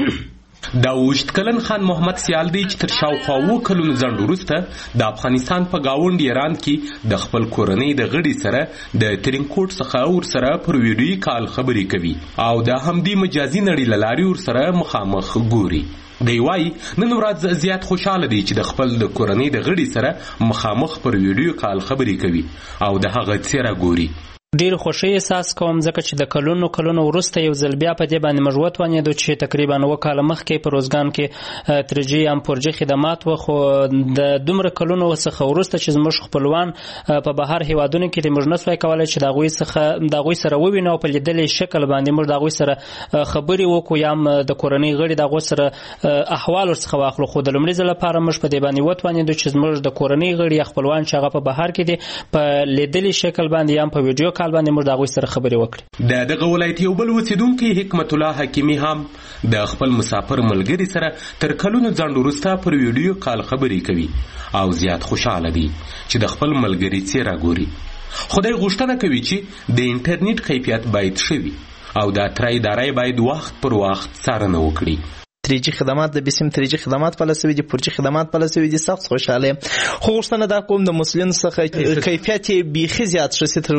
دا اوږد کلن خان محمد سیال دی چې تر شاوخوا 7 کلونو ځنډ وروسته د افغانستان په ګاونډ ایران کې د خپل کورنۍ د غړي سره د ترینکوټ څخه ورسره پر ویډیو کال خبرې کوي او د همدې مجازي نړۍ له لارې ورسره مخامخ ګوري. دی وایي نن ورځ زیات خوشاله دی چې د خپل د کورنۍ د غړي سره مخامخ پر ویډیو کال خبرې کوي او د هغه څیره ګوري. ډیر خوشی احساس کوم ځکه چې د کلونو وروسته یو ځل بیا په دې باندې موږ وتوانېدو چې تقریبا 9 کاله مخکې په روزګان کې 3G ام 4G خدمات و، خو د دومره کلونو څخه وروسته چې زموږ خپلوان په بهر هیوادونو کې موږ نه سوای کولای چې د هغوی سره ووینو او په لیدلې شکل باندې موږ د هغوی سره خبرې وکړو یا د کورنۍ غړي د هغوی سره احوال ورڅخه واخلو. خو د لومړي ځل لپاره موږ په دې باندې وتوانېدو چې زموږ د کورنۍ غړي یا خپلوان چې هغه په بهر کې دي په لیدلې شکل باندې یا په ویډیو کال باندې موږ د هغوی سره خبرې وکړو. د دغه ولایت یو بل اوسیدونکی حکمت الله حکیمي هم د خپل مسافر ملګري سره تر کلونو ځنډ وروسته پر ویډیو کال خبرې کوي او زیات خوشاله دی چې د خپل ملګري څیره ګوري. خدای غوښتنه کوي چې د انټرنیټ کیفیت باید ښه وي او د اترای ادارې باید وخت پر وخت څارنه وکړي. 3G خدمات د بسم 3G خدمات په لسوي دي، 4G خدمات په لسوي دي. سخت خوشاله خو غوښتنه دا کوم د مسلمان څخه کیفیت بیخي زیات شي تر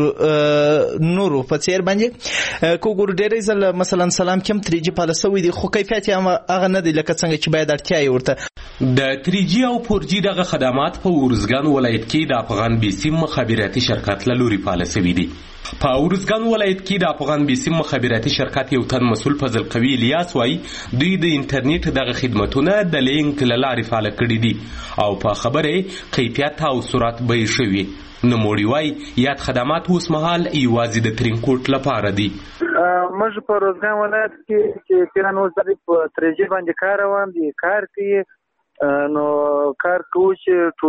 نورو په څیر باندې کو ګور ډېرې ځل مثلا سلام کوم 3G په لسوي دي، خو کیفیت هغه نه دی لکه څنګه چې باید اړتیا یې ورته. د 3G او 4G دغه خدمات په ورزګان ولایت کې د افغان بسم مخابراتي شرکت له لوري په لسوي دي. په ورزګان ولایت کې د افغان بسم مخابراتي شرکت یو تن مسؤل فضل قوي الیاس وایي دوی د انټرنیټ دغه خدمتونه د لینک له لارې فعال کړي دي او په خبره کیفیت او سرعت به یې شوي. نوموړي وایي یاد خدمات اوس مهال یوازې د ترینکوټ لپاره دي. موږ په روزګان ولایت کې چې پیران اوس د 3G باندې کار روان دي، کار کوي نو کار کوو چې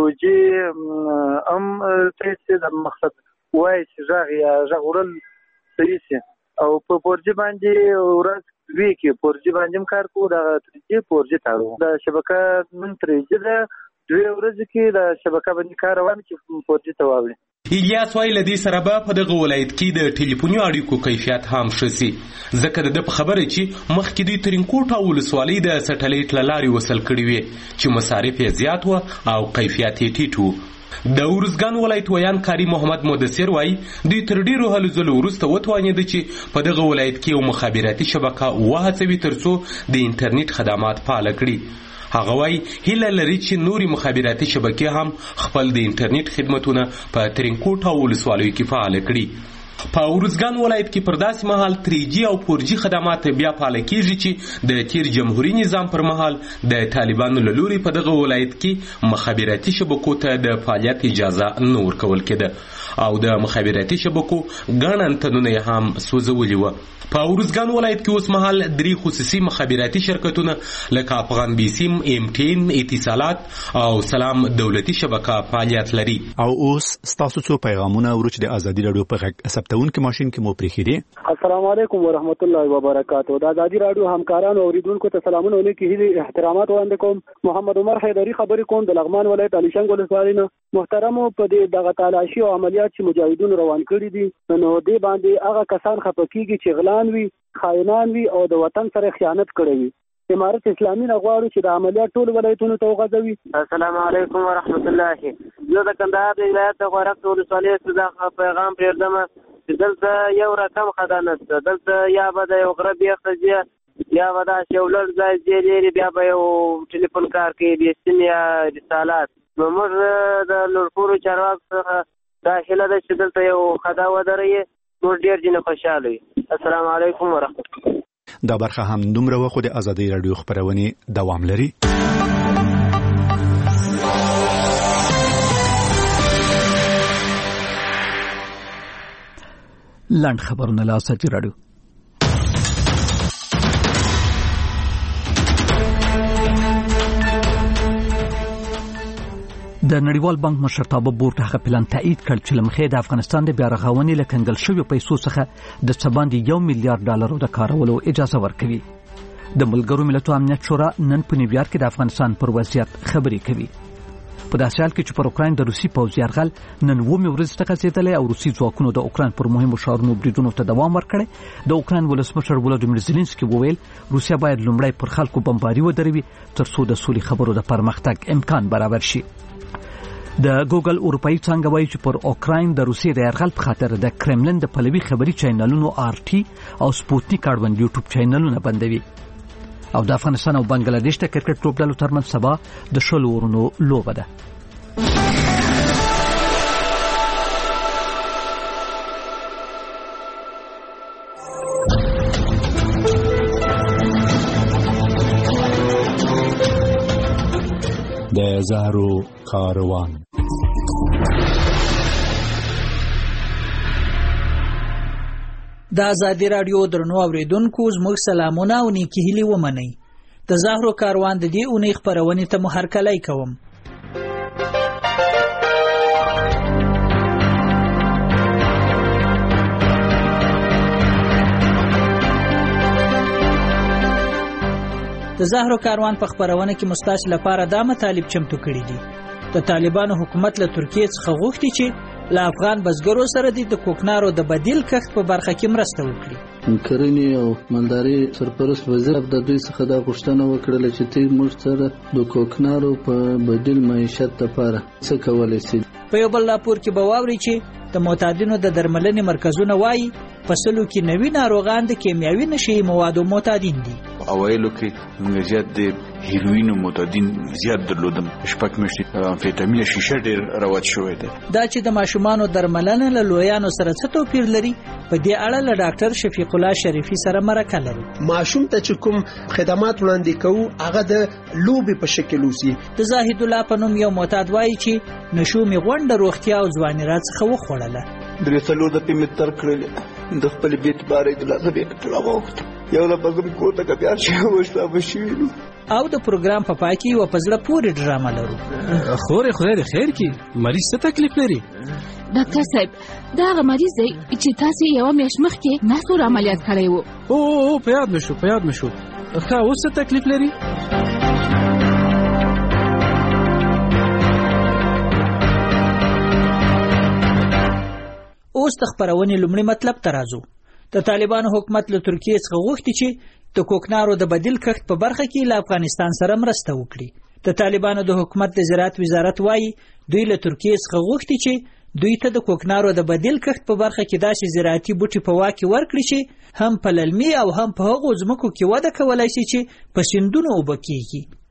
2G ام څه د مقصد وای چې ژغ وړل صحیح شي او په 4G باندې ورځ وی کې 4G باندې کار کوو، د 3G 4G تارو د شبکه من 3G د 2 ورځې کې د شبکه باندې کار روان چې 4G ته واوړي. الیاس وایي له دې سره به په دغه ولایت کې د ټلیفوني اړیکو کیفیت هم ښه شي ځکه د په خبره چې مخکې دوی ترینکوټ او ولسوالۍ د سټلایټ له لارې وصل کړي وي چې مصارف یې زیات و او کیفیت یې ټیټ و. د ورزګان ولایت ویان کاری محمد مدثر وایي دوی تر ډیرو هلو ځلو وروسته وتوانېده چې په دغه ولایت کې یو مخابراتي شبکه وهڅوي ترڅو د انټرنیټ خدمات فعال کړي هغه وايي هیله لري چې نوري مخابراتي شبکې هم خپل د انټرنیټ خدمتونه په ترینکوټ او ولسوالیو کې فعال کړي. په ارزګان ولایت کې پر داسې مهال 3G او 4G خدمات بیا فعال کیږي چې د تیر جمهوریت نظام پر مهال د طالبانو له لوري په دغه ولایت کې مخابراتي شبکو ته د فعالیت اجازه نه ورکول کېده او د مخابراتي شبکو ګڼ انتنونه هم سوځولي وو. په ارزګان ولایت کې اوس مهال 3 خصوصي مخابراتي شرکتونه لکه افغان بیسیم، MTN، اتصالات او سلام دولتي شبکه فعالیت لري. او اوس تاسو څو پیغامونه ورچ د ازادي رادیو په غږ ثبتونکو ماشين کې مو پریخي. السلام علیکم ورحمت الله وبرکاتہ. د ازادي رادیو همکارانو او اوریدونکو ته سلامونه ولیکي، هیله احترامات وړاندې کوم. محمد عمر حیدری خبرې کوم د لغمان ولایت علي شنګ ولسوالۍ نه. محترمو، په دې دغه تلاشي او عملیات چې مجاهدون روان کړي دي، نو دې باندې هغه کسان خپکیږي چې غلان وي، خائنان وي او د وطن سره خیانت کړي وي. امارت اسلامي غواړي چې د عملیات ټول ولایتونو ته وغځوي. السلام علیکم ورحمت الله. زه د کندهار د ولایت د غورک ولسوالۍ څخه پیغام پرېږدم چې دلته یو رقم خدانت ده. دلته یا به د یو غره بیخته ځي، یا به دا یو لږ ځای ځي لري، بیا به یو ټلیفون کار کوي، بیسیم یا رسالات. نو موږ د لوړپوړو چارواکو څخه دا هیله ده چې دلته یو خدا ودروي، موږ ډېر ځینې خوشحاله وي. السلام علیکم ورحمت الله. دا برخه هم دومره وخت د ازادي رادیو خبرونه دوام لري. لاند خبرونه له ازادي رادیو. د نړیوال بانک مشرتابه بورډ هغه پلان تایید کړ چې لمخې د افغانستان د بیا رغونې له کنګل شویو پیسو څخه د سباندې 1 میلیارډ ډالرو د کارولو اجازه ورکوي. د ملګرو ملتونو امنیت شورا نن په نیویارک کې د افغانستان پر وضعیت خبرې کوي. په داسې حال کې چې پر اوکراین د روسي پوځ یرغل نن ومه ورځ ته غځېدلی او روسي ځواکونو د اوکراین پر مهمو ښارونو بریدونو ته دوام ورکړی. د اوکراین ولسمشر ولادیمیر زيلنسکي وویل روسیا باید لومړی پر خلکو بمباري ودروي ترڅو د سولې خبرو د پرمختګ امکان برابر شي. د ګوګل اروپאי څنګه وایي چې پر اوکراین د روسیې د یرغل په خاطر د کرملن د پلوي خبري چینلونو RT او سپوتنیک اړوند یوټیوب چینلونه بندوي. او د افغانستان او بنگلاديش د کرکټ لوبډلو ترمنځ سبا د شلو ورونو لوبه ده. د زهرو کاروان. د ازادي رادیو درنو اوریدونکو زموږ سلامونه او نیکی هیلې ومنئ. د زهرو کاروان د دې اونۍ خبرونې ته مو هرکلی کوم. د زهرو کاروان په خبرونه کې مستاسو لپاره دا مطالب چمتو کړي دي. د طالبانو حکومت له ترکیې څخه غوښتي چې له افغان بزګرو سره د کوکنارو د بدیل کښت په برخه کې مرسته وکړي. کرنې او مالداري سرپرست وزیر د دوی څخه دا غوښتنه وکړه چې دوی موږ سره د کوکنارو په بدیل معیشت لپاره څه کولی شي. په یو بل راپور کې به واورئ چې د معتادینو د درملنې مرکزونه وایي په سلو کې 90 ناروغان د کیمیاوي نشي موادو معتادین دي. اوایلو کې موږ زیات د هیروین معتادین زیات درلودم، شپږ میاشتې امفیتامین شیشه ډېر رواج شوی دی. دا چې د ماشومانو درملنه له لویانو سره څه توپیر لري په دې اړه له ډاکټر شفیق الله شریفي سره مرکه لرو. ماشوم ته چې کوم خدمات وړاندې کوو هغه د لوبې په شکل وسی. د زاهد الله په نوم یو معتاد وایي چې نشومي غونډه روغتیا او ځواني راڅخه وخوړله. درې څلور د پیمت تر کړل د خپل بیت بارې د لازم یې کټلا وخت یو لا بغم کوته کا بیا چې وښلا بشینو. او د پروګرام په پای کې یو پزړه پورې ډرامه لرو. خورې خدای دې خیر کړي. مریض څه تکلیف لري؟ ډاکټر صاحب دا هغه مریض دی چې تاسو یو میاشت مخکې ناسور عملیات کړی وو. او په یاد مې شو. ښه اوس څه تکلیف لري؟ اوس د خبرونې لومړی مطلب ته راځو. د طالبانو حکومت له ترکیې څخه غوښتي چې د کوکنارو د بدیل کښت په برخه کې له افغانستان سره مرسته وکړي. د طالبانو د حکومت د زراعت وزارت وایي دوی له ترکیې څخه غوښتي چې دوی ته د کوکنارو د بدیل کښت په برخه کې داسې زراعتي بوټي په واک کې ورکړي چې هم په للمي او هم په هغو ځمکو کې وده کولای شي چې په سیندونو اوبه کیږي.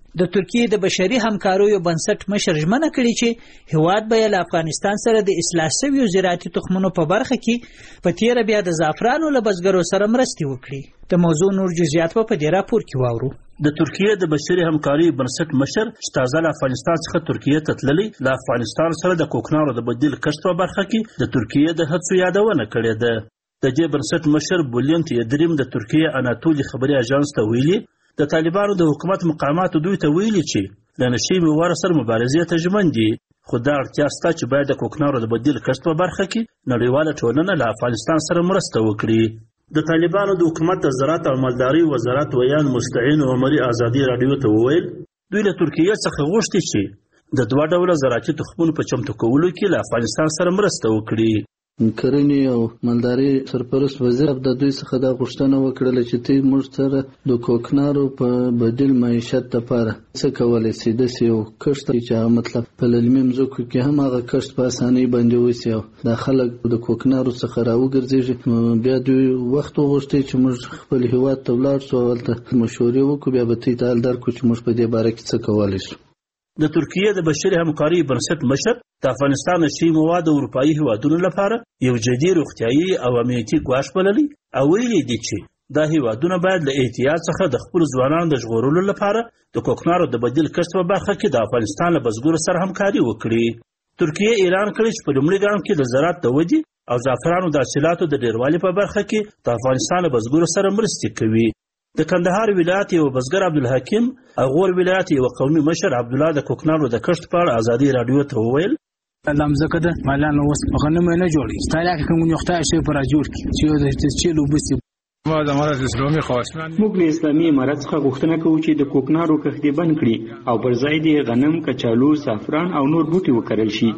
د ترکیې د بشري همکاریو بنسټ مشر ژمنه کړې چې هیواد به له افغانستان سره د اصلاح شویو زراعتي تخمونو په برخه کې په تیره بیا د زعفرانو له بزګرو سره مرستې وکړي. د موضوع نور جزئیات په دې راپور کې واورو. د ترکیې د بشري همکاري بنسټ مشر چې تازه له افغانستان څخه ترکیې ته تللی له افغانستان سره د کوکنارو د بدیل کښت په برخه کې د ترکیې د هڅو یادونه کړې ده. د دې بنسټ مشر بولینت یدریم د ترکیې اناتولي خبري اژانس ته ویلي د طالبانو د حکومت مقاماتو دوی ته ویلي چې د نشي موارد سره مبارزې ته ژمن دي، خو دا اړتیا شته چې باید د کوکنارو د بدیل کښت په برخه کې نړیواله ټولنه له افغانستان سره مرسته وکړي. د طالبانو د حکومت د زراعت او مالدارۍ وزارت ویان مستعین عمري ازادي رادیو ته وویل دوی له ترکیې څخه غوښتي چې د 2 ډوله زراعتي تخمونو په چمتو کولو کې له افغانستان سره مرسته وکړي. کرنې او مالدارۍ سرپرست وزیر د دوی څخه دا غوښتنه وکړله چې دوی موږ سره د کوکنارو په بدیل معیشت لپاره څه کولی شي، داسې یو کښت چې هغه مطلب په للمي مځکو کې هم هغه کښت په اسانۍ باندې وشي او دا خلک د کوکنارو څخه راوګرځېږي. بیا دوی وخت وغوښتي چې موږ خپل هیواد ته ولاړ شو، هلته مشورې وکړو، بیا به دوی ته حال درکړو چې موږ په دې باره کې څه کولی شو. د ترکیې د بشري همکاري بنسټ مشر د افغانستان نشي مواد د اروپایي هیوادونو لپاره یو جدي روغتیایي او امنیتي ګواښ بللی او ویلي دي چې دا هیوادونه باید له احتیاط څخه د خپلو ځوانانو د ژغورلو لپاره د کوکنارو د بدیل کښت په برخه کې د افغانستان له بزګرو سره همکاري وکړي. ترکیې اعلان کړی چې په لومړي ګام کې د زراعت د ودې او زعفرانو د حاصلاتو د ډیروالي په برخه کې د افغانستان له بزګرو سره مرستې کوي. د کندهار ولایت یو بزګر عبدالحکیم او غور ولایت یو قومي مشر عبدالله د کوکنارو د کښت په اړه ازادي رادیو ته وویل لمزه ده مالان اوس غنم نه جوړي ستایل کوم یو خدای شي پر جوړ کی چې چلو بس ما د امارت اسلامي خواستان موږ له اسلامي امارت څخه غوښتنه کوو چې د کوکنارو کښت بند کړي او پر ځای د غنم، کچالو، زعفران او نور بوټي وکرل شي.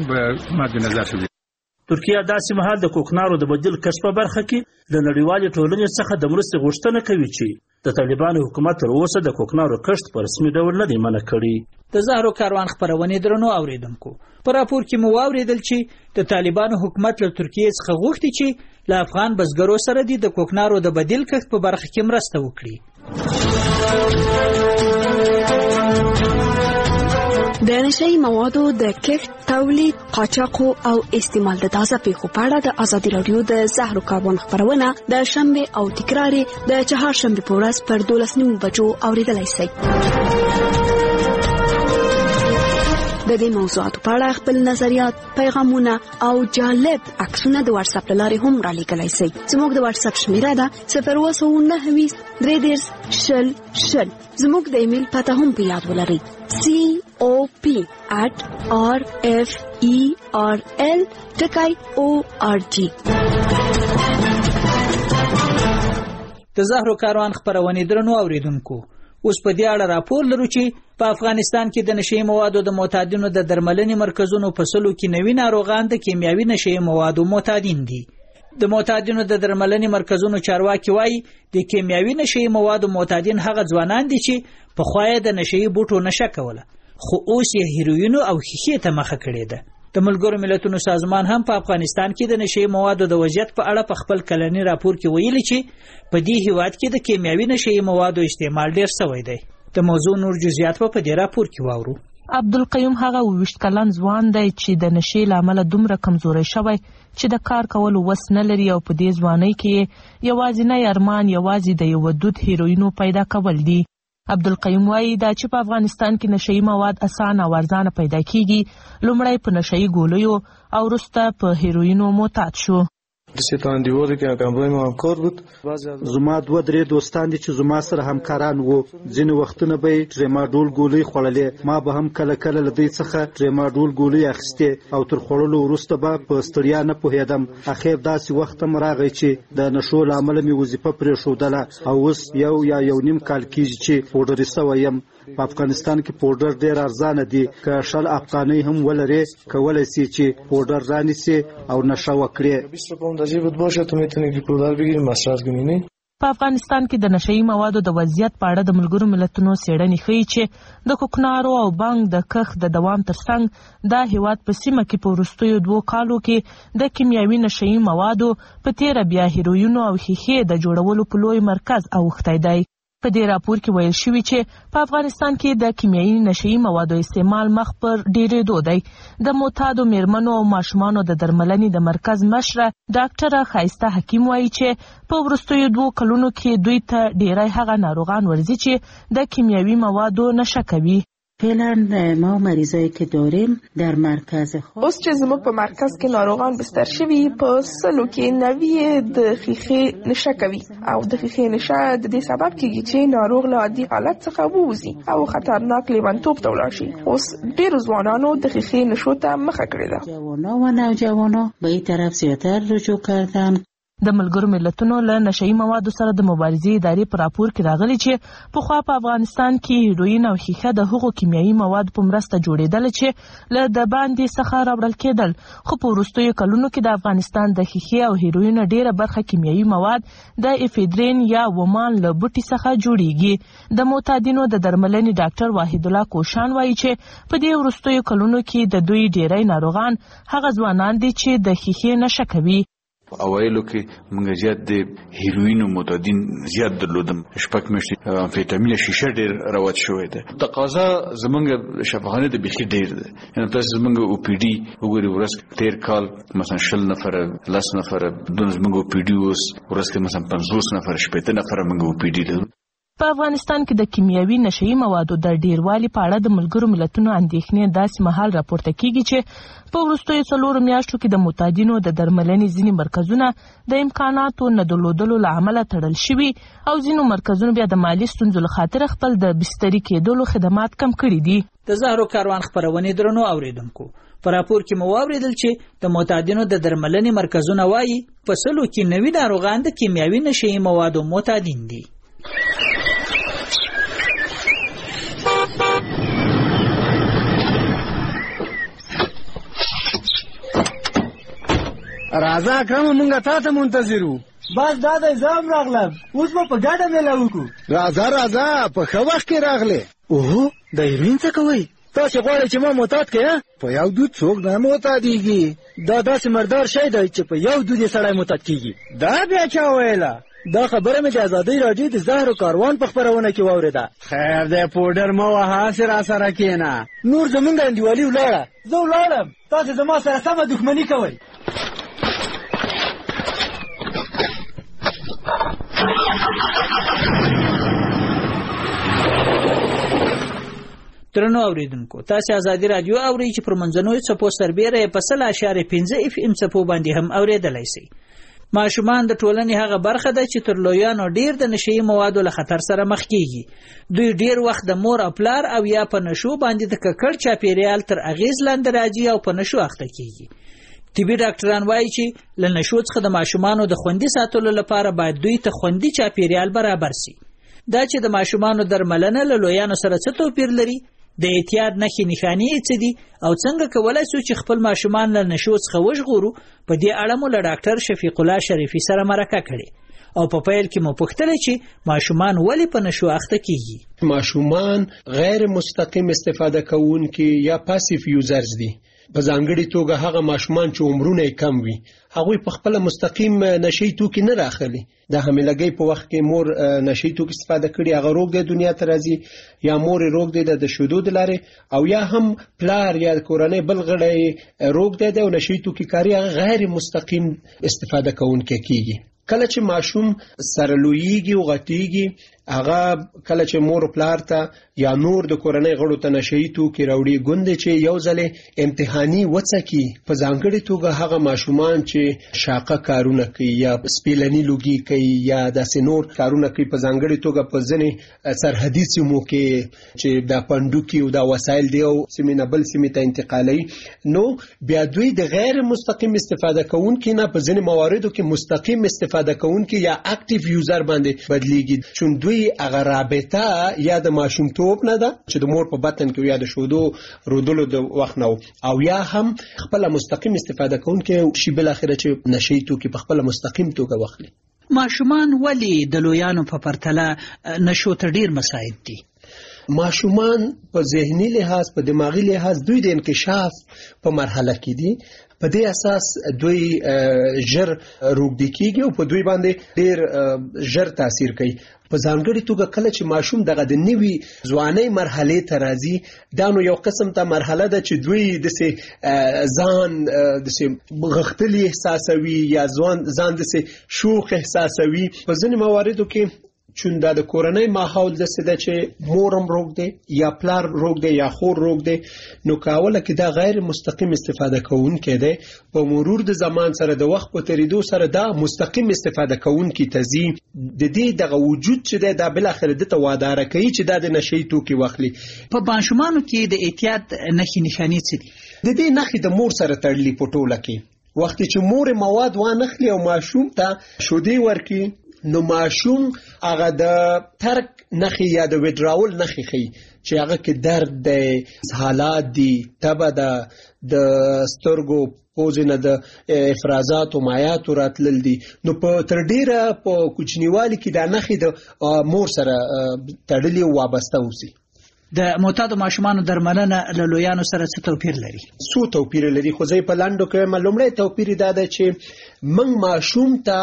ترکیه داسې مهال د کوکنارو د بدیل کښت په برخه کې د نړیوالې ټولنې څخه د مرستې غوښتنه کوي چې د طالبانو حکومت تر اوسه د کوکنارو کښت په رسمي ډول نه دی منع کړی. د زهرو کاروان خپرونې درنو اوریدونکو په راپور کې مو واوریدل چې د طالبانو حکومت له ترکیې څخه غوښتي چې له افغان بزګرو سره د کوکنارو د بدیل کښت په برخه کې مرسته وکړي. د نشئی موادو د کښت، تولید، قاچاق او استعمال د تازه پیښو په اړه د ازادي رادیو د زهرو کاروان خپرونه د شنبه او تکرار د چهارشنبه په ورځ پر 12 بجو اوریدلای شئ. د دې موضوعاتو په اړه خپل نظریات، پیغامونه او جالب عکسونه د واتس اپ لارې هم را لیږلی شئ. زموږ د واتس اپ شمیره ده 029 310 زموږ د ایمیل پته هم په یاد ولرئ cop@referl.org. د زهرو کاروان خپرونې درنو اوریدونکو اوس په دې اړه راپور لرو چې په افغانستان کې د نشئی موادو د معتادینو د درملنې مرکزونو په سلو کې نوي ناروغان د کیمیاوي نشئی موادو معتادین دي. د معتادینو د درملنې مرکزونو چارواکي وایي د کیمیاوي نشئی موادو معتادین هغه ځوانان دي چې پخوا یې د نشئی بوټو نشه کوله خو اوس یې هیروینو او ښیښې ته مخه کړې ده. د ملګرو ملتونو سازمان هم په افغانستان کې د نشئی موادو د وضعیت په اړه په خپل کلنی راپور کې ویلي چې په دې هیواد کې د کیمیاوي نشئی موادو استعمال ډیر شوی دی. د موضوع نور جزئیات په دې راپور کې واورو. عبدالقیوم هغه 20 کلن ځوان دی چې د نشئی لامل دومره کمزوري شوی چې د کار کولو وس نه لري او په دې ځوانۍ کې یوازینی ارمان یوازې د یو دود هیروینو پیدا کول دي. عبدالقیوم وایي دا چې په افغانستان کې نشئی مواد اسانه او ارزانه پیدا کیږي لومړی په نشئی ګولیو او وروسته په هیروینو معتاد شو. د شیطان دیواره کې کمبای ما همکار بود. زما 2-3 دوستان دي چې زما سره همکاران وو. ځینې وختونه به ټریماډول ګولۍ خوړلې، ما به هم کله کله له دوی څخه ټریماډول ګولۍ اخیستې او تر خوړلو وروسته به په ستړیا نه پوهېدم. اخر داسې وخت هم راغی چې د نشو له امله مې وظیفه پرېښودله او اوس 1.5 کال کېږي چې پوډري سوی یم. په افغانستان کې پوډر ډیر ارزانه دي، که 60 افغانۍ هم ولرې کولای شي چې پوډر رانیسي او نشه وکړي. په افغانستان کې د نشئی موادو د وضعیت په اړه د ملګرو ملتونو څېړنې ښیي چې د کوکنارو او بانګ د کښت د دوام ترڅنګ دا هیواد په سیمه کې په وروستیو 2 کالو کې د کیمیاوي نشئی موادو په تیره بیا هیروینو او ښیښې د جوړولو په لوی مرکز اوښتی دی. په دې راپور کې ویل شوی چې په افغانستان کې د کیمیاوي نشهیي موادو استعمال مخ پر ډیرېدو دی. د معتادو میرمنو او ماشومانو د درملنې د مرکز مشره ډاکټره خایسته حکیم وایي چې په وروستیو 2 کلونو کې دوی ته ډیری هغه ناروغان ورځي چې د کیمیاوي موادو نشه کوي. فعلا ما مریضایی که داریم در مرکز خود اوس چې زموږ په مرکز کې ناروغان بستر شوي په سلو کې 90 د ښیښې نشه کوي او د ښیښې نشه د دې سبب کېږي چې ناروغ له عادي حالت څخه ووځي او خطرناک لیونتوب ته ولاړ شي. اوس ډېرو ځوانانو د ښیښې نشو ته مخه کړې ده. جوانا و نوجوانا به این طرف زیاتر رجوع کردن. د ملګرو ملتونو له نشهیي موادو سره د مبارزې ادارې په راپور کې راغلي چې پخوا په افغانستان کې هیروین او ښیښه د هغو کیمیاوي موادو په مرسته جوړېدل چې له د باندې څخه راوړل کېدل، خو په وروستیو کلونو کې د افغانستان د ښیښې او هیروین ډیره برخه کیمیاوي مواد د افیدرین یا ومان له بوټي څخه جوړیږي. د معتادینو د درملنې ډاکټر واحد الله کوشان وایي چې په دې وروستیو کلونو کې د دوی ډیری ناروغان هغه ځوانان دي چې د ښیښې نشه کوي. اوایلو کې موږ زیات د هیروین او معتادین زیات درلودم. شپږ میاشتې امفیتامین شیشه ډیر رواج شوی دی. تقاضا زمونږ شفاخانه د بخي ډیر دی. یعنی تاسو زمونږ او پی ډي وګورئ ورځ تیر کال مثلا 10 نفر 10 نفر دونه زمونږ او پی ډي اوس ورځ کې مثلا 50 نفر 60 نفر موږ او پی ډي لرو. په افغانستان کې د کیمیاوي نشهیي موادو د ډیروالي په اړه د ملګرو ملتونو اندېښنې داسې مهال راپورته کیږي چې په وروستیو 4 میاشتو کې د معتادینو د درملنې ځینې مرکزونه د امکاناتو نه درلودلو له امله تړل شوي او ځینو مرکزونو بیا د مالي ستونزو له خاطره خپل د بستري کېدلو خدمات کم کړي دي. د زهرو کاروان خپرونې درنو اوریدونکو، په راپور کې مو واوریدل چې د معتادینو د درملنې مرکزونه وایي په سلو کې 90 ناروغان د کیمیاوي نشهیي موادو معتادین دي. راځه اکرم مونږه تا ته منتظر وو. بس دا د زام راغلم، اوس به په ګډه میله وکړو. راځه په ښه وخت کې راغلې. اوهو د هیروین څه کوئ؟ تاسې غواړئ چې ما معتاد کړې؟ په یو دود څوک نه معتادېږي. دا داسې مردار شی دی چې په یو دود یې سړی معتاد کېږي. دا بیا چا ویله؟ دا خبره مې د ازادۍ راډیو د زهرو کاروان په خپرونه کې واورېده. خیر دی پوډر مه وهه، هسې راسره کښېنه. نور زمونږ انډیوالي ولاړه. زه ولاړم، تاسې زما سره سمه دښمني کوئ. درنو اوریدونکو، تاسو ازادي رادیو اورئ چې پر منځنوي څپو سربېره په 0.5 FM څپو باندې هم اوریدلای شئ. ماشومان د ټولنې هغه برخه ده چې تر لویانو ډیر د نشهیي موادو له خطر سره مخ کیږي. دوی ډیر وخت د مور او پلار او یا په نشو باندې د ککړ چاپیریال تر اغیز لاندې راځي او په نشو اخته کیږي. طبي ډاکټران وایي چې له نشو څخه د ماشومانو د خوندي ساتلو لپاره باید دوی ته خوندي چاپیریال برابر شي. دا چې د ماشومانو درملنه له لویانو سره څه توپیر لري، د اعتیاد نښې نښانې څه دي او څنګه کولای شو چې خپل ماشومان له نشو څخه وژغورو، په دې اړه مو له ډاکټر شفیق الله شریفي سره مرکه کړې او په پیل کې مو پوښتنه چې ماشومان ولې په نشو اخته کیږي. ماشومان غیر مستقیم استفاده کوونکي یا پاسیف یوزرز دي. په ځانګړي توګه هغه ماشومان چې عمرونه کم وي، هغوی په خپل مستقیم نشي توکي نه راخلي. د حاملګۍ په وخت کې مور نشي توکي استفاده کړي، هغه روغ د دنیا ته راځي، یا مور روغ دی د شیدو د لارې، او یا هم پلار یا کورنۍ بل غړی روغ دی او نشي توکي کاری هغه غیر مستقیم استفاده کوونکی کیږي. کله چې ماشوم سره لویږي او غټیږي، هغه کله چې مور پلار ته یا نور د کورنۍ غړو ته نشهیي توکي راوړي، ګوندې چې یو ځلې امتحاني وڅکي. په ځانګړې توګه هغه ماشومان چې شاقه کارونه کوي یا سپیلني لوګي کوي یا داسې نور کارونه کوي، په ځانګړې توګه په ځینې سرحدي سیمو کې چې دا پنډوکي او دا وسایل دی او سیمې نه بل سیمې ته انتقالوي، نو بیا دوی د غیر مستقیم استفاده کوونکي نه په ځینې مواردو کې مستقیم استفاده کوونکي یا اکټیو یوزر باندې بدلیږي. چون دوی هغه رابطه یا د ماشومتوب نه ده چې د مور په بطن کې یا د شودو رودلو د وخت نه، او یا هم خپل مستقیم استفاده کوونکی شي بل اخره چې نشي توکي په خپل مستقیم توګه واخلي. ماشومان ولی د لویانو په پرتله نشو ته ډیر مساعد دي؟ ماشومان په ذهني لحاظ په دماغي لحاظ دوی د انکشاف په مرحله کې دي. په دې اساس دوی ژر روږدي کیږي او په دوی باندې ډیر ژر تاثیر کوي. په ځانګړي توګه کله چې ماشوم دغه د نوي ځوانۍ مرحلې ته راځي دا نو یو قسم ته مرحله ده چې دوی داسې ځان داسې غښتلي احساسوي یا ځان داسې شوخ احساسوي. په ځینې مواردو کې چون دا د کورنۍ ماحول داسې ده چې مورم روږ دی یا پلار روږ دی یا خور روږ دی نو کاوله کې دا غیر مستقیم استفاده کوونکی دی. په مرور د زمان سره د وخت په تیریدو سره دا مستقیم استفاده کوونکی ته ځي. د دې دغه وجود چې دی دا بالاخره دته واداره کوي چې دا د نشهیي توکي واخلي. په ماشومانو کې د اعتیاد نښې نښانې څه دي؟ د دې نښې د مور سره تړلي په ټوله کې. وخت چې مور مواد وانخلي او ماشوم ته شودې ورکړي نو ماشوم هغه د ترک نښې یا د وډراول نښې ښیي چې هغه کې درد دی، حالات دي، تبه ده، د سترګو پوزې نه د افرازاتو مایعاتو راتلل دي. نو په تر ډیره په کوچنیوالي کې دا نښې د مور سره تړلي او وابسته اوسي. د معتادو ماشومانو درملنه له لویانو سره څه توپیر لري؟ څو توپیر لري خو زه په لاندو کې لومړی توپیر دا ده چې موږ ماشوم ته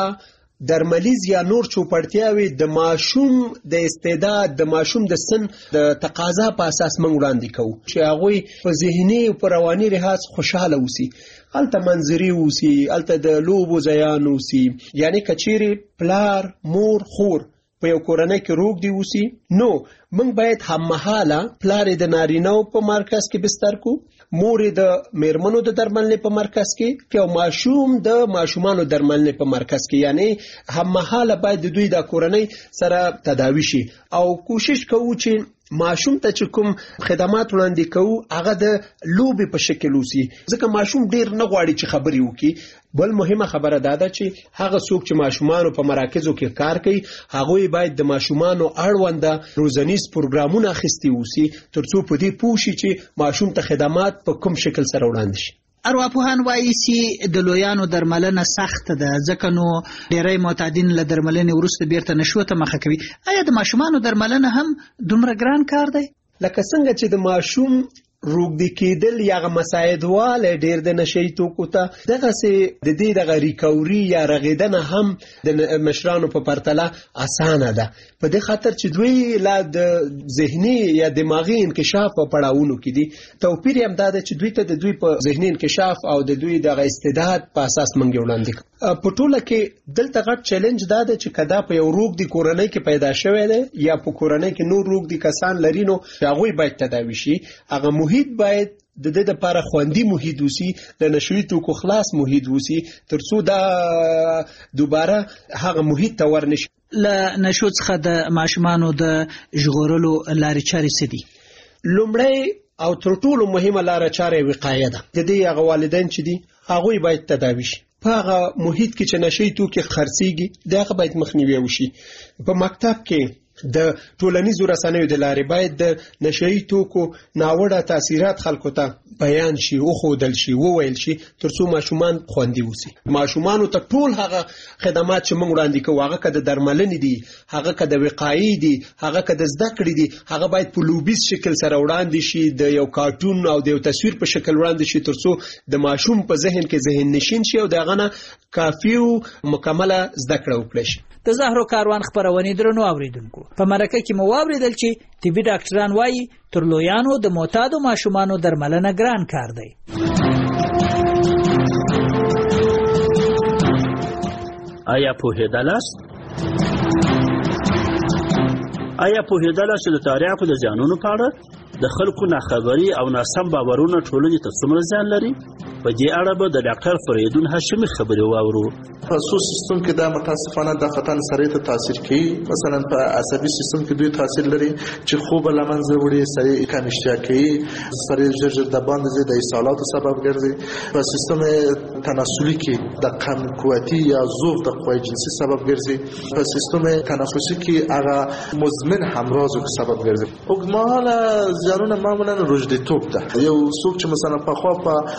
درملیز یا نور چوپړتیاوي د ماشوم د استعداد د ماشوم د سن د تقاضا په اساس موږ وړاندې کوو چې هغوی په ذهني او په رواني لحاظ خوشحاله اوسي، هلته منظري اوسي، هلته د لوبو ځایان اوسي. یعنی که چیرې پلار مور خور په یو کورنۍ کې روږ دی اوسي نو موږ باید هممهاله پلار د نارینه‌و په مرکز کې بستر کو، مور د میرمنو د درملنې په مرکز کې او ماشوم د ماشومانو درملنې په مرکز کې. یعنی هممهاله باید د دوی د کورنۍ سره تداوی شي او کوشش کوو چې ماشوم ته چې کوم خدمات وړاندې کوو هغه د لوبې په شکل اوسي ځکه ماشوم ډیر نه غواړي چې خبرې وکړي. بل مهمه خبره دا ده چې هغه څوک چې ماشومانو په مراکزو کې کار کوي هغوی باید د ماشومانو اړونده روزنیز پروګرامونه اخیستي اوسي ترڅو په دې پوه شي چې ماشوم ته خدمات په کوم شکل سره وړاندې شي. ارواپوهان وایي چې د لویانو درملنه سخته ده ځکه نو ډیری معتادین له درملنې وروسته بیرته نشو ته مخه کوي. آیا د ماشومانو درملنه هم دومره ګران کار دی؟ لکه څنګه چې د ماشوم روږدي کېدل یا مساعدواله ډیر د نشهیي توکو ته دغسې د دې دغه ریکوري یا رغېدنه هم د مشرانو په پرتله اسانه ده په دې خاطر چې دوی لا د ذهني یا دماغي انکشاف په پړاوونو کې دي. توپیر هم دا ده چې دوی ته د دوی په ذهني انکشاف او د دوی دغه استعداد په اساس موږ وړاندې کوو. په ټوله کې دلته غټ چیلنج دا ده چې کدا په یو روږدي کورنۍ کې پیدا شوی دی یا په کورنۍ کې نور روږدي کسان لري نو هغوی باید تداوي شي. هغه محیط باید د دې لپاره خوندي محیط اوسي، د نشهیي توکو خلاص محیط اوسي ترڅو دا دوباره هغه محیط ته ورنشي. له نشو څخه د ماشومانو د ژغورلو لارې چارې څه دي؟ لومړی او تر ټولو مهمه لاره چاره وقایه ده. د دې هغه والدین چې دي هغوی باید تداوي شي. په هغه محیط کې چې نشهیي توکي خرڅېږي د هغه باید مخنیوی وشي. په مکتب کې د ټولنیزو رسنیو د لارې باید د نشهیي توکو ناوړه تاثیرات خلکو ته بیان شي، وښودل شي، وویل شي ترڅو ماشومان خوندي اوسي. ماشومانو ته ټول هغه خدمات چې موږ وړاندې کوو هغه که د درملنې دي، هغه که د وقایې دي، هغه که د زده کړې دي، هغه باید په لوبیز شکل سره وړاندې شي، د یو کارټون او د یو تصویر په شکل وړاندې شي ترڅو د ماشوم په ذهن کې ذهن نشین شي او د هغه نه کافي او مکمله زده کړه وکړي شي. د زهرو کاروان خبرونې درنو اوریدونکو په مرکه کې مو واوریدل چې طبي ډاکټران وایي تر لویانو د معتادو ماشومانو درملنه ګران کار دی. آیا پوهېدلاست چې د تریاکو د زیانونو په اړه د خلکو ناخبري او ناسم باورونه ټولنې ته څومره زیان لري؟ په دې اړه به د ډاکټر فریدون هاشمي خبرې واورو. په سیستم کې دا متاسفانه د خطا سره ته تاثیر کوي. مثلا په عصبي سیستم کې دوی تاثیر لري چې خوب لمنځه وړي، سړی کم اشتها کوي، سړی ژر د باندې د اسهالاتو سبب ګرځي. په سیستم تناسلي کې د کم قوتي یا ضعف د قوی جنسي سبب ګرځي. په سیستم تنفسي کې هغه مزمن همراضو سبب ګرځي. اوږدمهاله زیانونه معمولا روږديتوب ده. یو څوک چې مثلا په خوا په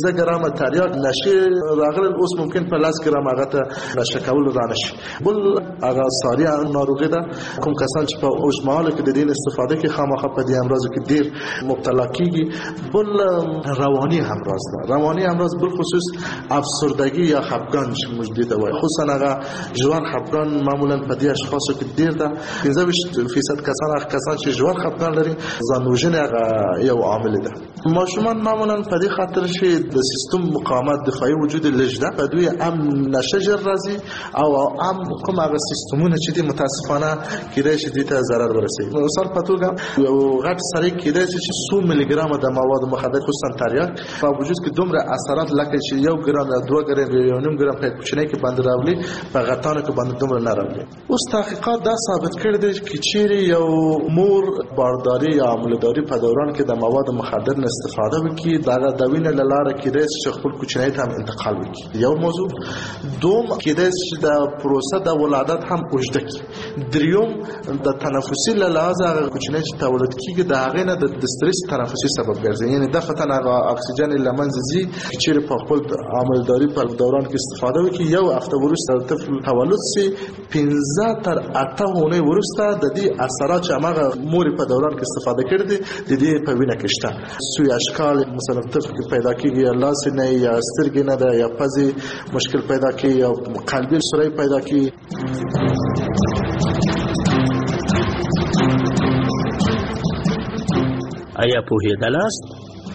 15 ګرامه تریاک نشي راغلل، اوس ممکن په 10 ګرام هغه ته نشه کول رانشي. بل هغه ساري ناروغي ده، کوم کسان چې په اوجمهاله کې د دې استفاده کې خامخا په دې امراض کې ډیر مبتلا کیږي. بل رواني امراض ده، رواني امراض بل خصوص افسردگی یا خفګان چې موږ دې ته وایو، خصوصا هغه ژور خفګان معمولا په دې اشخاصو کې ډیر ده. 15% کسان چې ژور خفګان لري ځانوژنه هغه یو عامل ده. ماشومان معمولا په دې خاطر چې د سیستم مقاومت دفاعي وجود لږ ده، په دوی هم نشه ژر راځي او هم کوم هغه سیستمونه چې دي متاسفانه کېدای شي دې ته ضرر ورسوي. مثال په توګه یو غټ سړی کېدای شي چې 100 ملي ګرام د مواد مخدر خصوصا تریاک په وجود کې دومره اثرات لکه چې 1 ګرام یا 2 ګرام یا 1.5 ګرام په کوچنۍ کې باندې راولي، په غټانو کې باندې دومره نه راولي. اوس تحقیقات دا ثابت کړي دي چې چیرې یو مور بارداری یا عملداری په دوران کې د مواد مخدر نه استفاده وکړي، دا د وینې له لارې کېدای شي چې خپل کوچنۍ ته هم انتقال وکړي. یو موضوع. دوم کېدای شي د پروسه د ولادت هم اوږده کړي. دریوم د تنفسي له لحاظه هغه کوچنۍ چې تولد کېږي د هغې نه د سترس تنفسي سبب ګرځي، یعنې دفعتاً هغه اکسیجن له منځه ځي. چیرې په خپل عملداري په دوران کې استفاده وکړي، یو هفته وروسته د طفل تولد شي، 15 تر 8 اونۍ وروسته د دې اثرات چې هغه مور په دوران کې استفاده کړي دي د دې په وینه کې شته. سوی اشکال مثلا طفل کې پیدا کېږي، یا لاس نه یا سترګې نه ده یا پزې مشکل پیدا کېږي یا قلبي سورۍ پیدا کېږي. آیا پوهېدلاست؟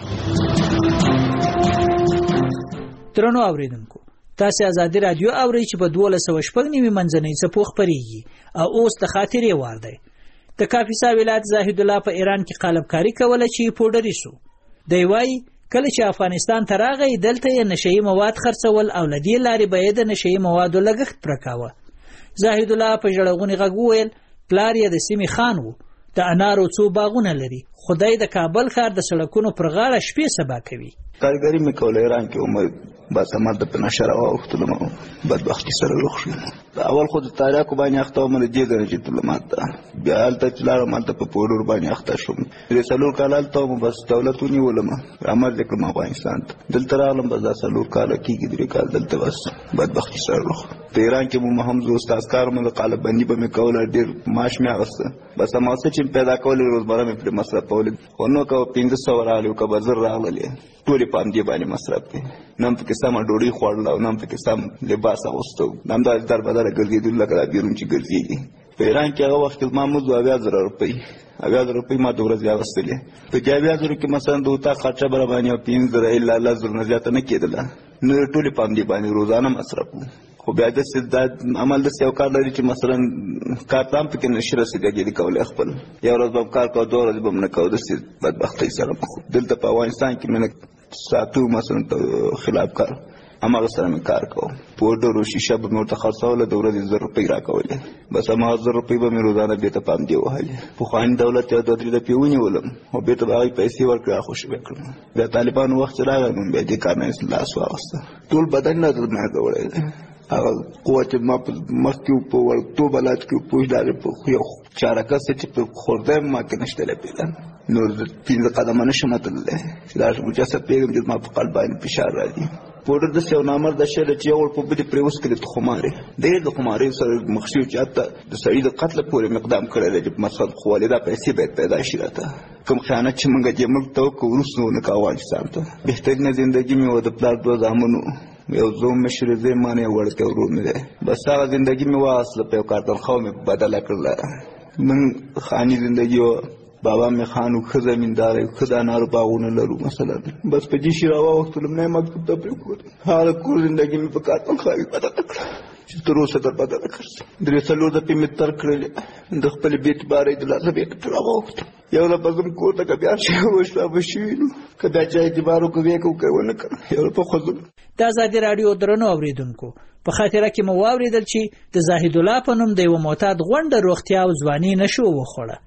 درنو اوریدونکو، تاسو آزادي رادیو اورئ چې په 1290 منځنۍ څپو خپرېږي او اوس د خاطرې وار دی. د کاپیسا ولایت زاهد الله په ایران کې قالبکاری کوله چې پوډري سو. دی وایي کله چې افغانستان ته راغی دلته یې نشئی مواد خرڅول او لدې لارې به یې د نشئی موادو لګښت پرکاوه. زاهد الله په ژړغوني غږ وویل پلار یې د سیمې خان و، د انارو څو باغونه لري، خدای د کابل ښار د سړکونو پر غاړه شپې سبا کوي. کارګری مې کوله ایران کې عمر بس امر د پناه شرا واوختلم، بدبختی سره روغ شو. اول خو د تاریخ باندې اخته عمر دې درجه ډیپلوماټ ده، بیا هلته چلاره ماته په پوډر باندې اخته شوم. د سلور کال ته بس دولت ونیولم، امر وکړم افغانستان دلته راغلم. بس دا سلور کال کېږي، 3 کال دلته بس بدبختی سره روغ. په ایران کې مو محمد استاد کار مله قالب بندي به مې کوله، ډیر معاش مې اغسته. بس ما څه چې پیدا کول روزمره مې پر مصرف کول، ونو کو 1500 راغلی او کو بازار راغلی، ټول په دې باندې مصرف کوي. نن په کیسه ما ډوډۍ خوړل او نن په کیسه لباس اغوستو، نن دا در بدل ګرځېدل لکه بیرون چې ګرځېږي. په ایران کې هغه وخت ما مو 2000 روپۍ 2000 روپۍ ما د ورځې اغوستلې. په 2000 کې مثلا د وتا خرچه بر باندې 5000 الا 1000 نه زیاته نه کېدله، نو ټول په دې باندې روزانه مصرف. خو بیا د سیدات عمل د یو کار لري چې مثلا کار تام پکې نشي رسیدګي کولای، خپل یو ورځ به کار کوو، 2 ورځې به نه کوو. د بدبختۍ سره مخ دلته په افغانستان کې مې ساتو مثلا خلاف کار امغه سره مې کار کوم، پوډر او شیشه به مې ورته خرڅوله، د ورځې 1000 روپۍ راکولې. بس هماغه 1000 روپۍ به مې روزانه بېرته پام دی وهلې. پخواني دولت یو 2-3 دفعې ونیولم او بېرته به هغې پیسې ورکړې، خوشبه کړم. بیا طالبانو وخت چې راغی نو بیا دې کار نه لاس واخیسته. ټول بدن نه درنه وړی دی. هغه قوت ما په مخکې په ورتوب حالات کې پوه دارې په یو چارکه څه چې په خورده ما کې نشته لپیدا نو 15 قدمه نشم تللی چې دا مجسد پیغام چې ما په قلب باندې فشار راځي. پوډر د یو نامر د شی چې یو په بده پریوس کې د خمارې ډېر د خمارې سره مخشي چې حتی د سړي د قتل پورې مقدام کړی دی. مثلا خو والده پیسې باید پیدا شي راته کوم خیانت چې موږ دې ملک ته وکړو وروسته نه کوو افغانستان ته. بهترینه زندګي مې و د پلار 2 زامنو، یو زوم مشر زه مانه وړته ورور مې ده. بس هغه زندگی مې واصله په کارتن خو مې بدله کړله. من خاني زندگی و بابا مې خانو خزه میندار خزه نار باغونه لرو مثلا. بس په دې شي راو وخت لم نه مکتوب ته پریکور هغه کور زندگی مې په کارتن خو بدله کړله چې تر اوسه تر بدله کړم. درې څلور د پیمه تر کړل د خپل بیت بارې د لاسه بیت تر وخت یو د بزم کو ته بیا شي وښه بشینو کدا چې اعتبارو کوي کوونه کړ یو په خزم. د آزادي رادیو درنو اوریدونکو په خاطره کې مو واوریدل چې د زاهد الله په نوم د یو معتاد غونډه روغتیا او ځواني نشو وخوړه.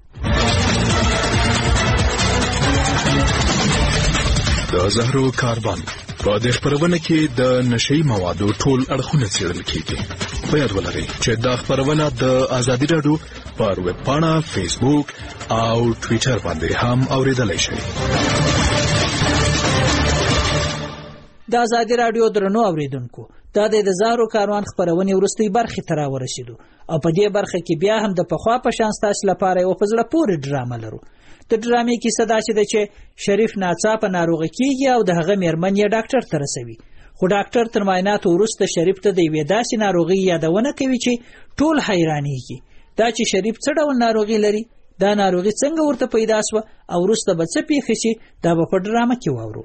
د زهرو کاربن په دې خبرونه کې د نشئی موادو ټول اړخونه څېړل کیږي. په یاد ولرئ چې دا خبرونه د آزادي رادیو پر ویب پاڼه، فیسبوک او ټویټر باندې هم اوریدلای شئ. د ازادي راډیو درنو اوریدونکو، دا د زهرو کاروان خپرونې وروستۍ برخې ته راورسېدو او په دې برخه کې بیا هم د پخوا په شان ستاسو لپاره یو په زړه پورې ډرامه لرو. د ډرامې کیسه داسې ده چې شریف ناڅاپه ناروغه کیږي او د هغه میرمن یې ډاکټر ته رسوي، خو ډاکټر تر معایناتو وروسته شریف ته د یوې داسې ناروغۍ یادونه کوي چې ټول حیرانېږي. دا چې شریف څه ډول ناروغي لري، دا ناروغي څنګه ورته پیدا شوه او وروسته به څه پیښې شي، دا به په ډرامه کې واورو.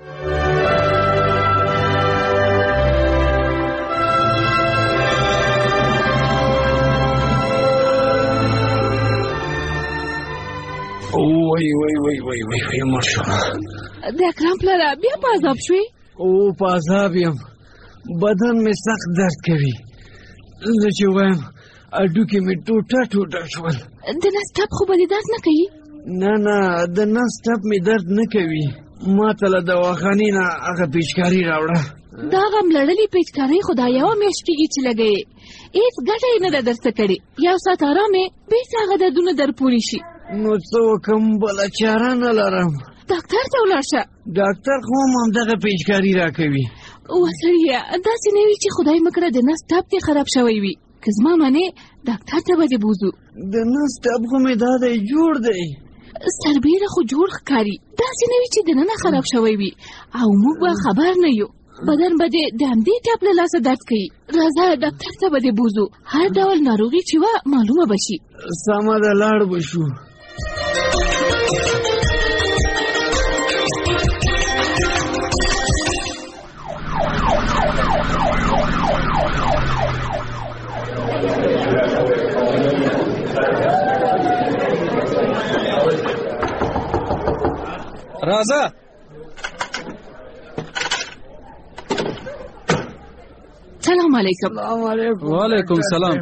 وای ماشا د اکرام پلاره بیا په عذاب شوې؟ په عذاب یم، بدن مې سخت درد کوي. زه چې وایم هډوکي مې ټوټه شول. د نس ټپ خو به دې درد نه کوي؟ نه د نس ټپ مې درد نه کوي. ما ته له دواخانې نه هغه پیچکاري راوړه. دا غم لړلې پیچکاري خو دا یوه میاشت کېږي چې لګوې، هېڅ ګټه یې نه ده درته کړې. یو ساعت ارام یې بېرته هغه دردونه در پورې شي. نو څه وکړم، بله چاره نه لرم. ډاکټر ته ولاړ شه. ډاکټر خو هم همدغه پیچکاري راکوي. وسړیه داسې نه وي چې خدای مه کړه د نس ټپ دې خراب شوی وي. که زما منې ډاکټر ته به دې بوځو. د نس ټپ خو مې دا دی جوړ دی، سربیره خو جوړ ښکاري. داسې نه وي چې دننه خراب شوی وي او موږ به خبر نه یو. بدن به دې د همدې ټپ له لاسه درد کوي. راځه ډاکټر ته به دې بوځو، هر ډول ناروغي چې وه معلومه به شي. سمه ده، لاړ به شو. راځه. سلام علیکم. وعلیکم سلام.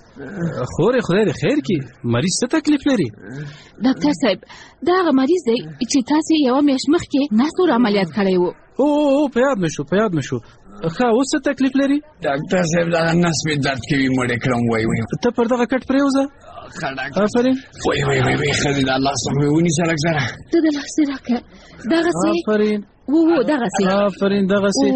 خورې خدای دې خیر کړي، مریض څه تکلیف لري؟ ډاکټر صاحب دا هغه مریض دی چې تاسې یوه میاشت مخکې نسور عملیات کړی و. په یاد مې شو. ښه اوس څه تکلیف لري؟ ډاکټر صاحب دغه نس مې درد کوي، مړې کړم. وای ته پر دغه کټ پرېوځه. آفرین. وای ښځې د الله څخه مې ونیسه لږ زره. ته د لاس دې راکړه. دغسې آفرین. دغسې آفرین دغسې.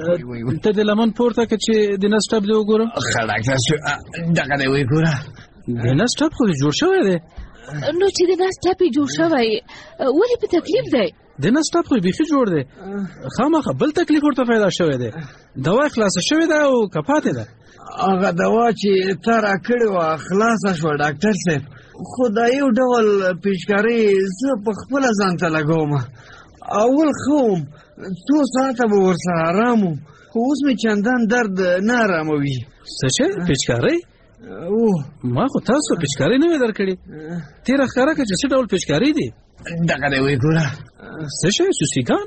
ته د لمن پورته کړه چې د نس ټپ دې وګورم. ښه ډاکټر صاحب دغه دی وګوره. د نس ټپ خو دې جوړ شوی دی. نو چې د نس ټپ یې جوړ شوی ولې په تکلیف دی؟ د نس ټپ خو بیخي جوړ دی، خامخا بل تکلیف ورته پیدا شوی دی. دوا خلاصه شوې ده او که پاتې ده؟ هغه دوا چې تا راکړې وه خلاصه شوه ډاکټر صاحب، خو دا یو ډول پیچکاري زه په خپله ځان ته لګوم. اول ښه وم، څو ساعته به ورسره ارام وم، خو اوس مې چندان درد نه اراموي. څه شی پیچکارۍ؟ ما خو تاسو پیچکارۍ نه وې درکړې. تېره ښکاره کړه چې څه ډول پیچکارۍ دي؟ دغه دی وګوره. څه شی؟ سوسیګان؟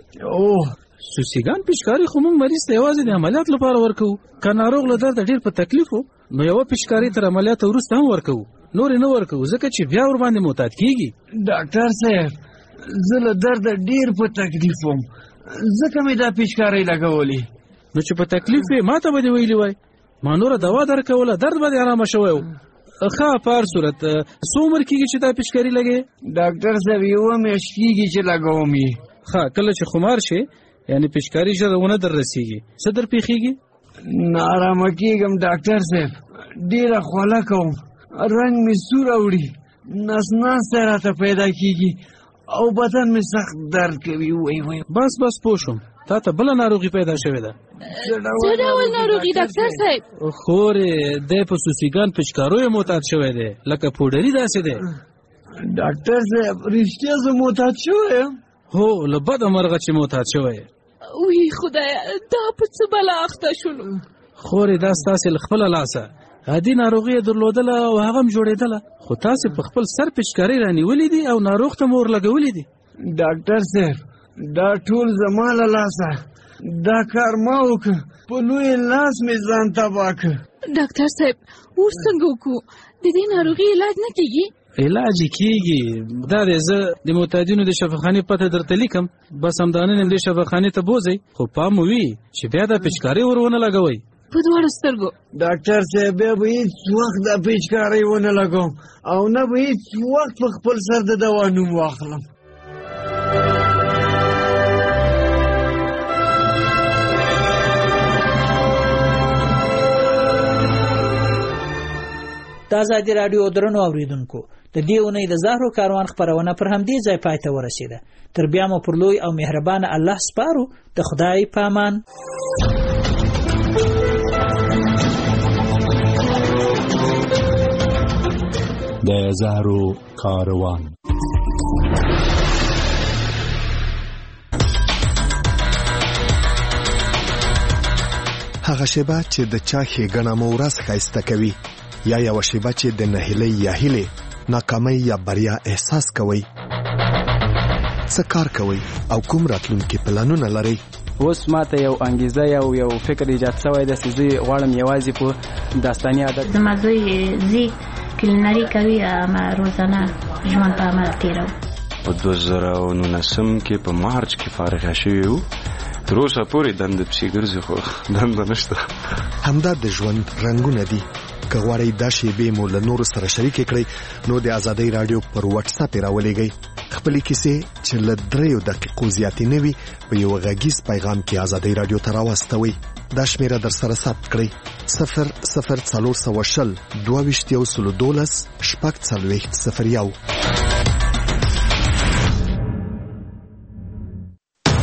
سوسیګان پیچکارۍ خو موږ مریض ته یوازې د عملیات لپاره ورکوو. که ناروغ له درده ډېر په تکلیف و نو یوه پیچکارۍ تر عملیاته وروسته هم ورکوو، نورې نه ورکوو ځکه چې بیا ورباندې معتاد کېږي. ډاکټر صاحب زه له درده ډېر په تکلیف وم، ځکه مې دا پیچکارۍ لګولې. نو چې په تکلیف وې ما ته به دې ویلي وای، ما نوره دوا درکوله، درد به دې ارامه شوی و. ښه په هر صورت څو عمر کېږي چې دا پیچکاري لګې؟ ډاکټر صاحب یوه میاشت کېږي چې لګوم یې. ښه کله چې خمار شي یعنې پیچکاري ژر ونه در رسېږي څه در پېښېږي؟ ناارامه کېږم ډاکټر صاحب، ډېره خوله کوم، رنګ مې سور اوړي، نس ناستی راته پیدا کېږي او بدن مې سخت درد کوي. وای بس پوه شوم، تا ته بله ناروغي پیدا شوې ده. څه ډول ناروغي ډاکټر صاحب؟ خورې دی په سوسیګان پیچکاریو معتاد شوی دی، لکه پوډري داسې دی. ډاکټر صاحب رښتیا زه معتاد شوی یم؟ هو له بده مرغه چې معتاد شوی یې. وی خدایه دا په څه بلا اخته شولو؟ خورې دا ستاسې له خپله لاسه عادي ناروغي یې درلودله او هغه هم جوړېدله، خو تاسې په خپل سر پیچکارۍ رانیولې دي او ناروغ ته مو ورلګولې دي. ډاکټر صاحب دا ټول زما له لاسه، دا کار ما وکړه، په لوی لاس مې ځان تباه کړ. ډاکټر صاحب اوس څنګه وکړو؟ د دې ناروغي علاج نه کېږي؟ علاج یې کېږي. دا دی زه د معتادینو د شفاخانې پته درته لیکم، بس همدا نن دې شفاخانې ته بوځئ، خو پام مو وي چې بیا دا پیچکارۍ ور ونه لګوئ. په دواړو سترګو؟ ډاکټر صاحب بیا به هېڅ وخت دا پیچکارۍ ونه لګوم او نه به هېڅ وخت په خپل سر د دوا نوم واخلم. د ازادي راډیو درنو اوریدونکو د دې اونۍ د زهرو کاروان خپرونه پر همدې ځای پای ته ورسیده. تر بیا مو پر لوی او مهربان الله سپارو. د خدای پامان. د زهرو کاروان. هغه شیبه چې د چا ښېګڼه مو ورځ ښایسته کوي، یا یوه شیبه چې د نهیلۍ یا هیلې، ناکامۍ یا بریا احساس کوئ. څه کار کوئ او کوم راتلونکي پلانونه لرئ؟ اوس ماته یو انګیزه یو فکر ایجاد شوی دی چې زه غواړم یوازې په داستاني ادب زما زوی زی کلینري کوي، ما روزانه ژوند په عمل تېرو. په 2019 کې په مارچ کې فارغ شوی وو. تر اوسه پورې دنده پسې ګرځي خو دنده نشته. همدا د ژوند رنګونه دي. که غواړئ دا شیبې مو له نورو سره شریکې کړئ نو د ازادۍ راډیو پر واتساپ یې راولېږئ. خپلې کیسې چې له 3 دقیقو زیاتې نه وي په یو غږیز پیغام کې ازادۍ راډیو ته راواستوئ. دا شمیره در سره ثبت کړئ: 00420 22 12 شپږ 40 01.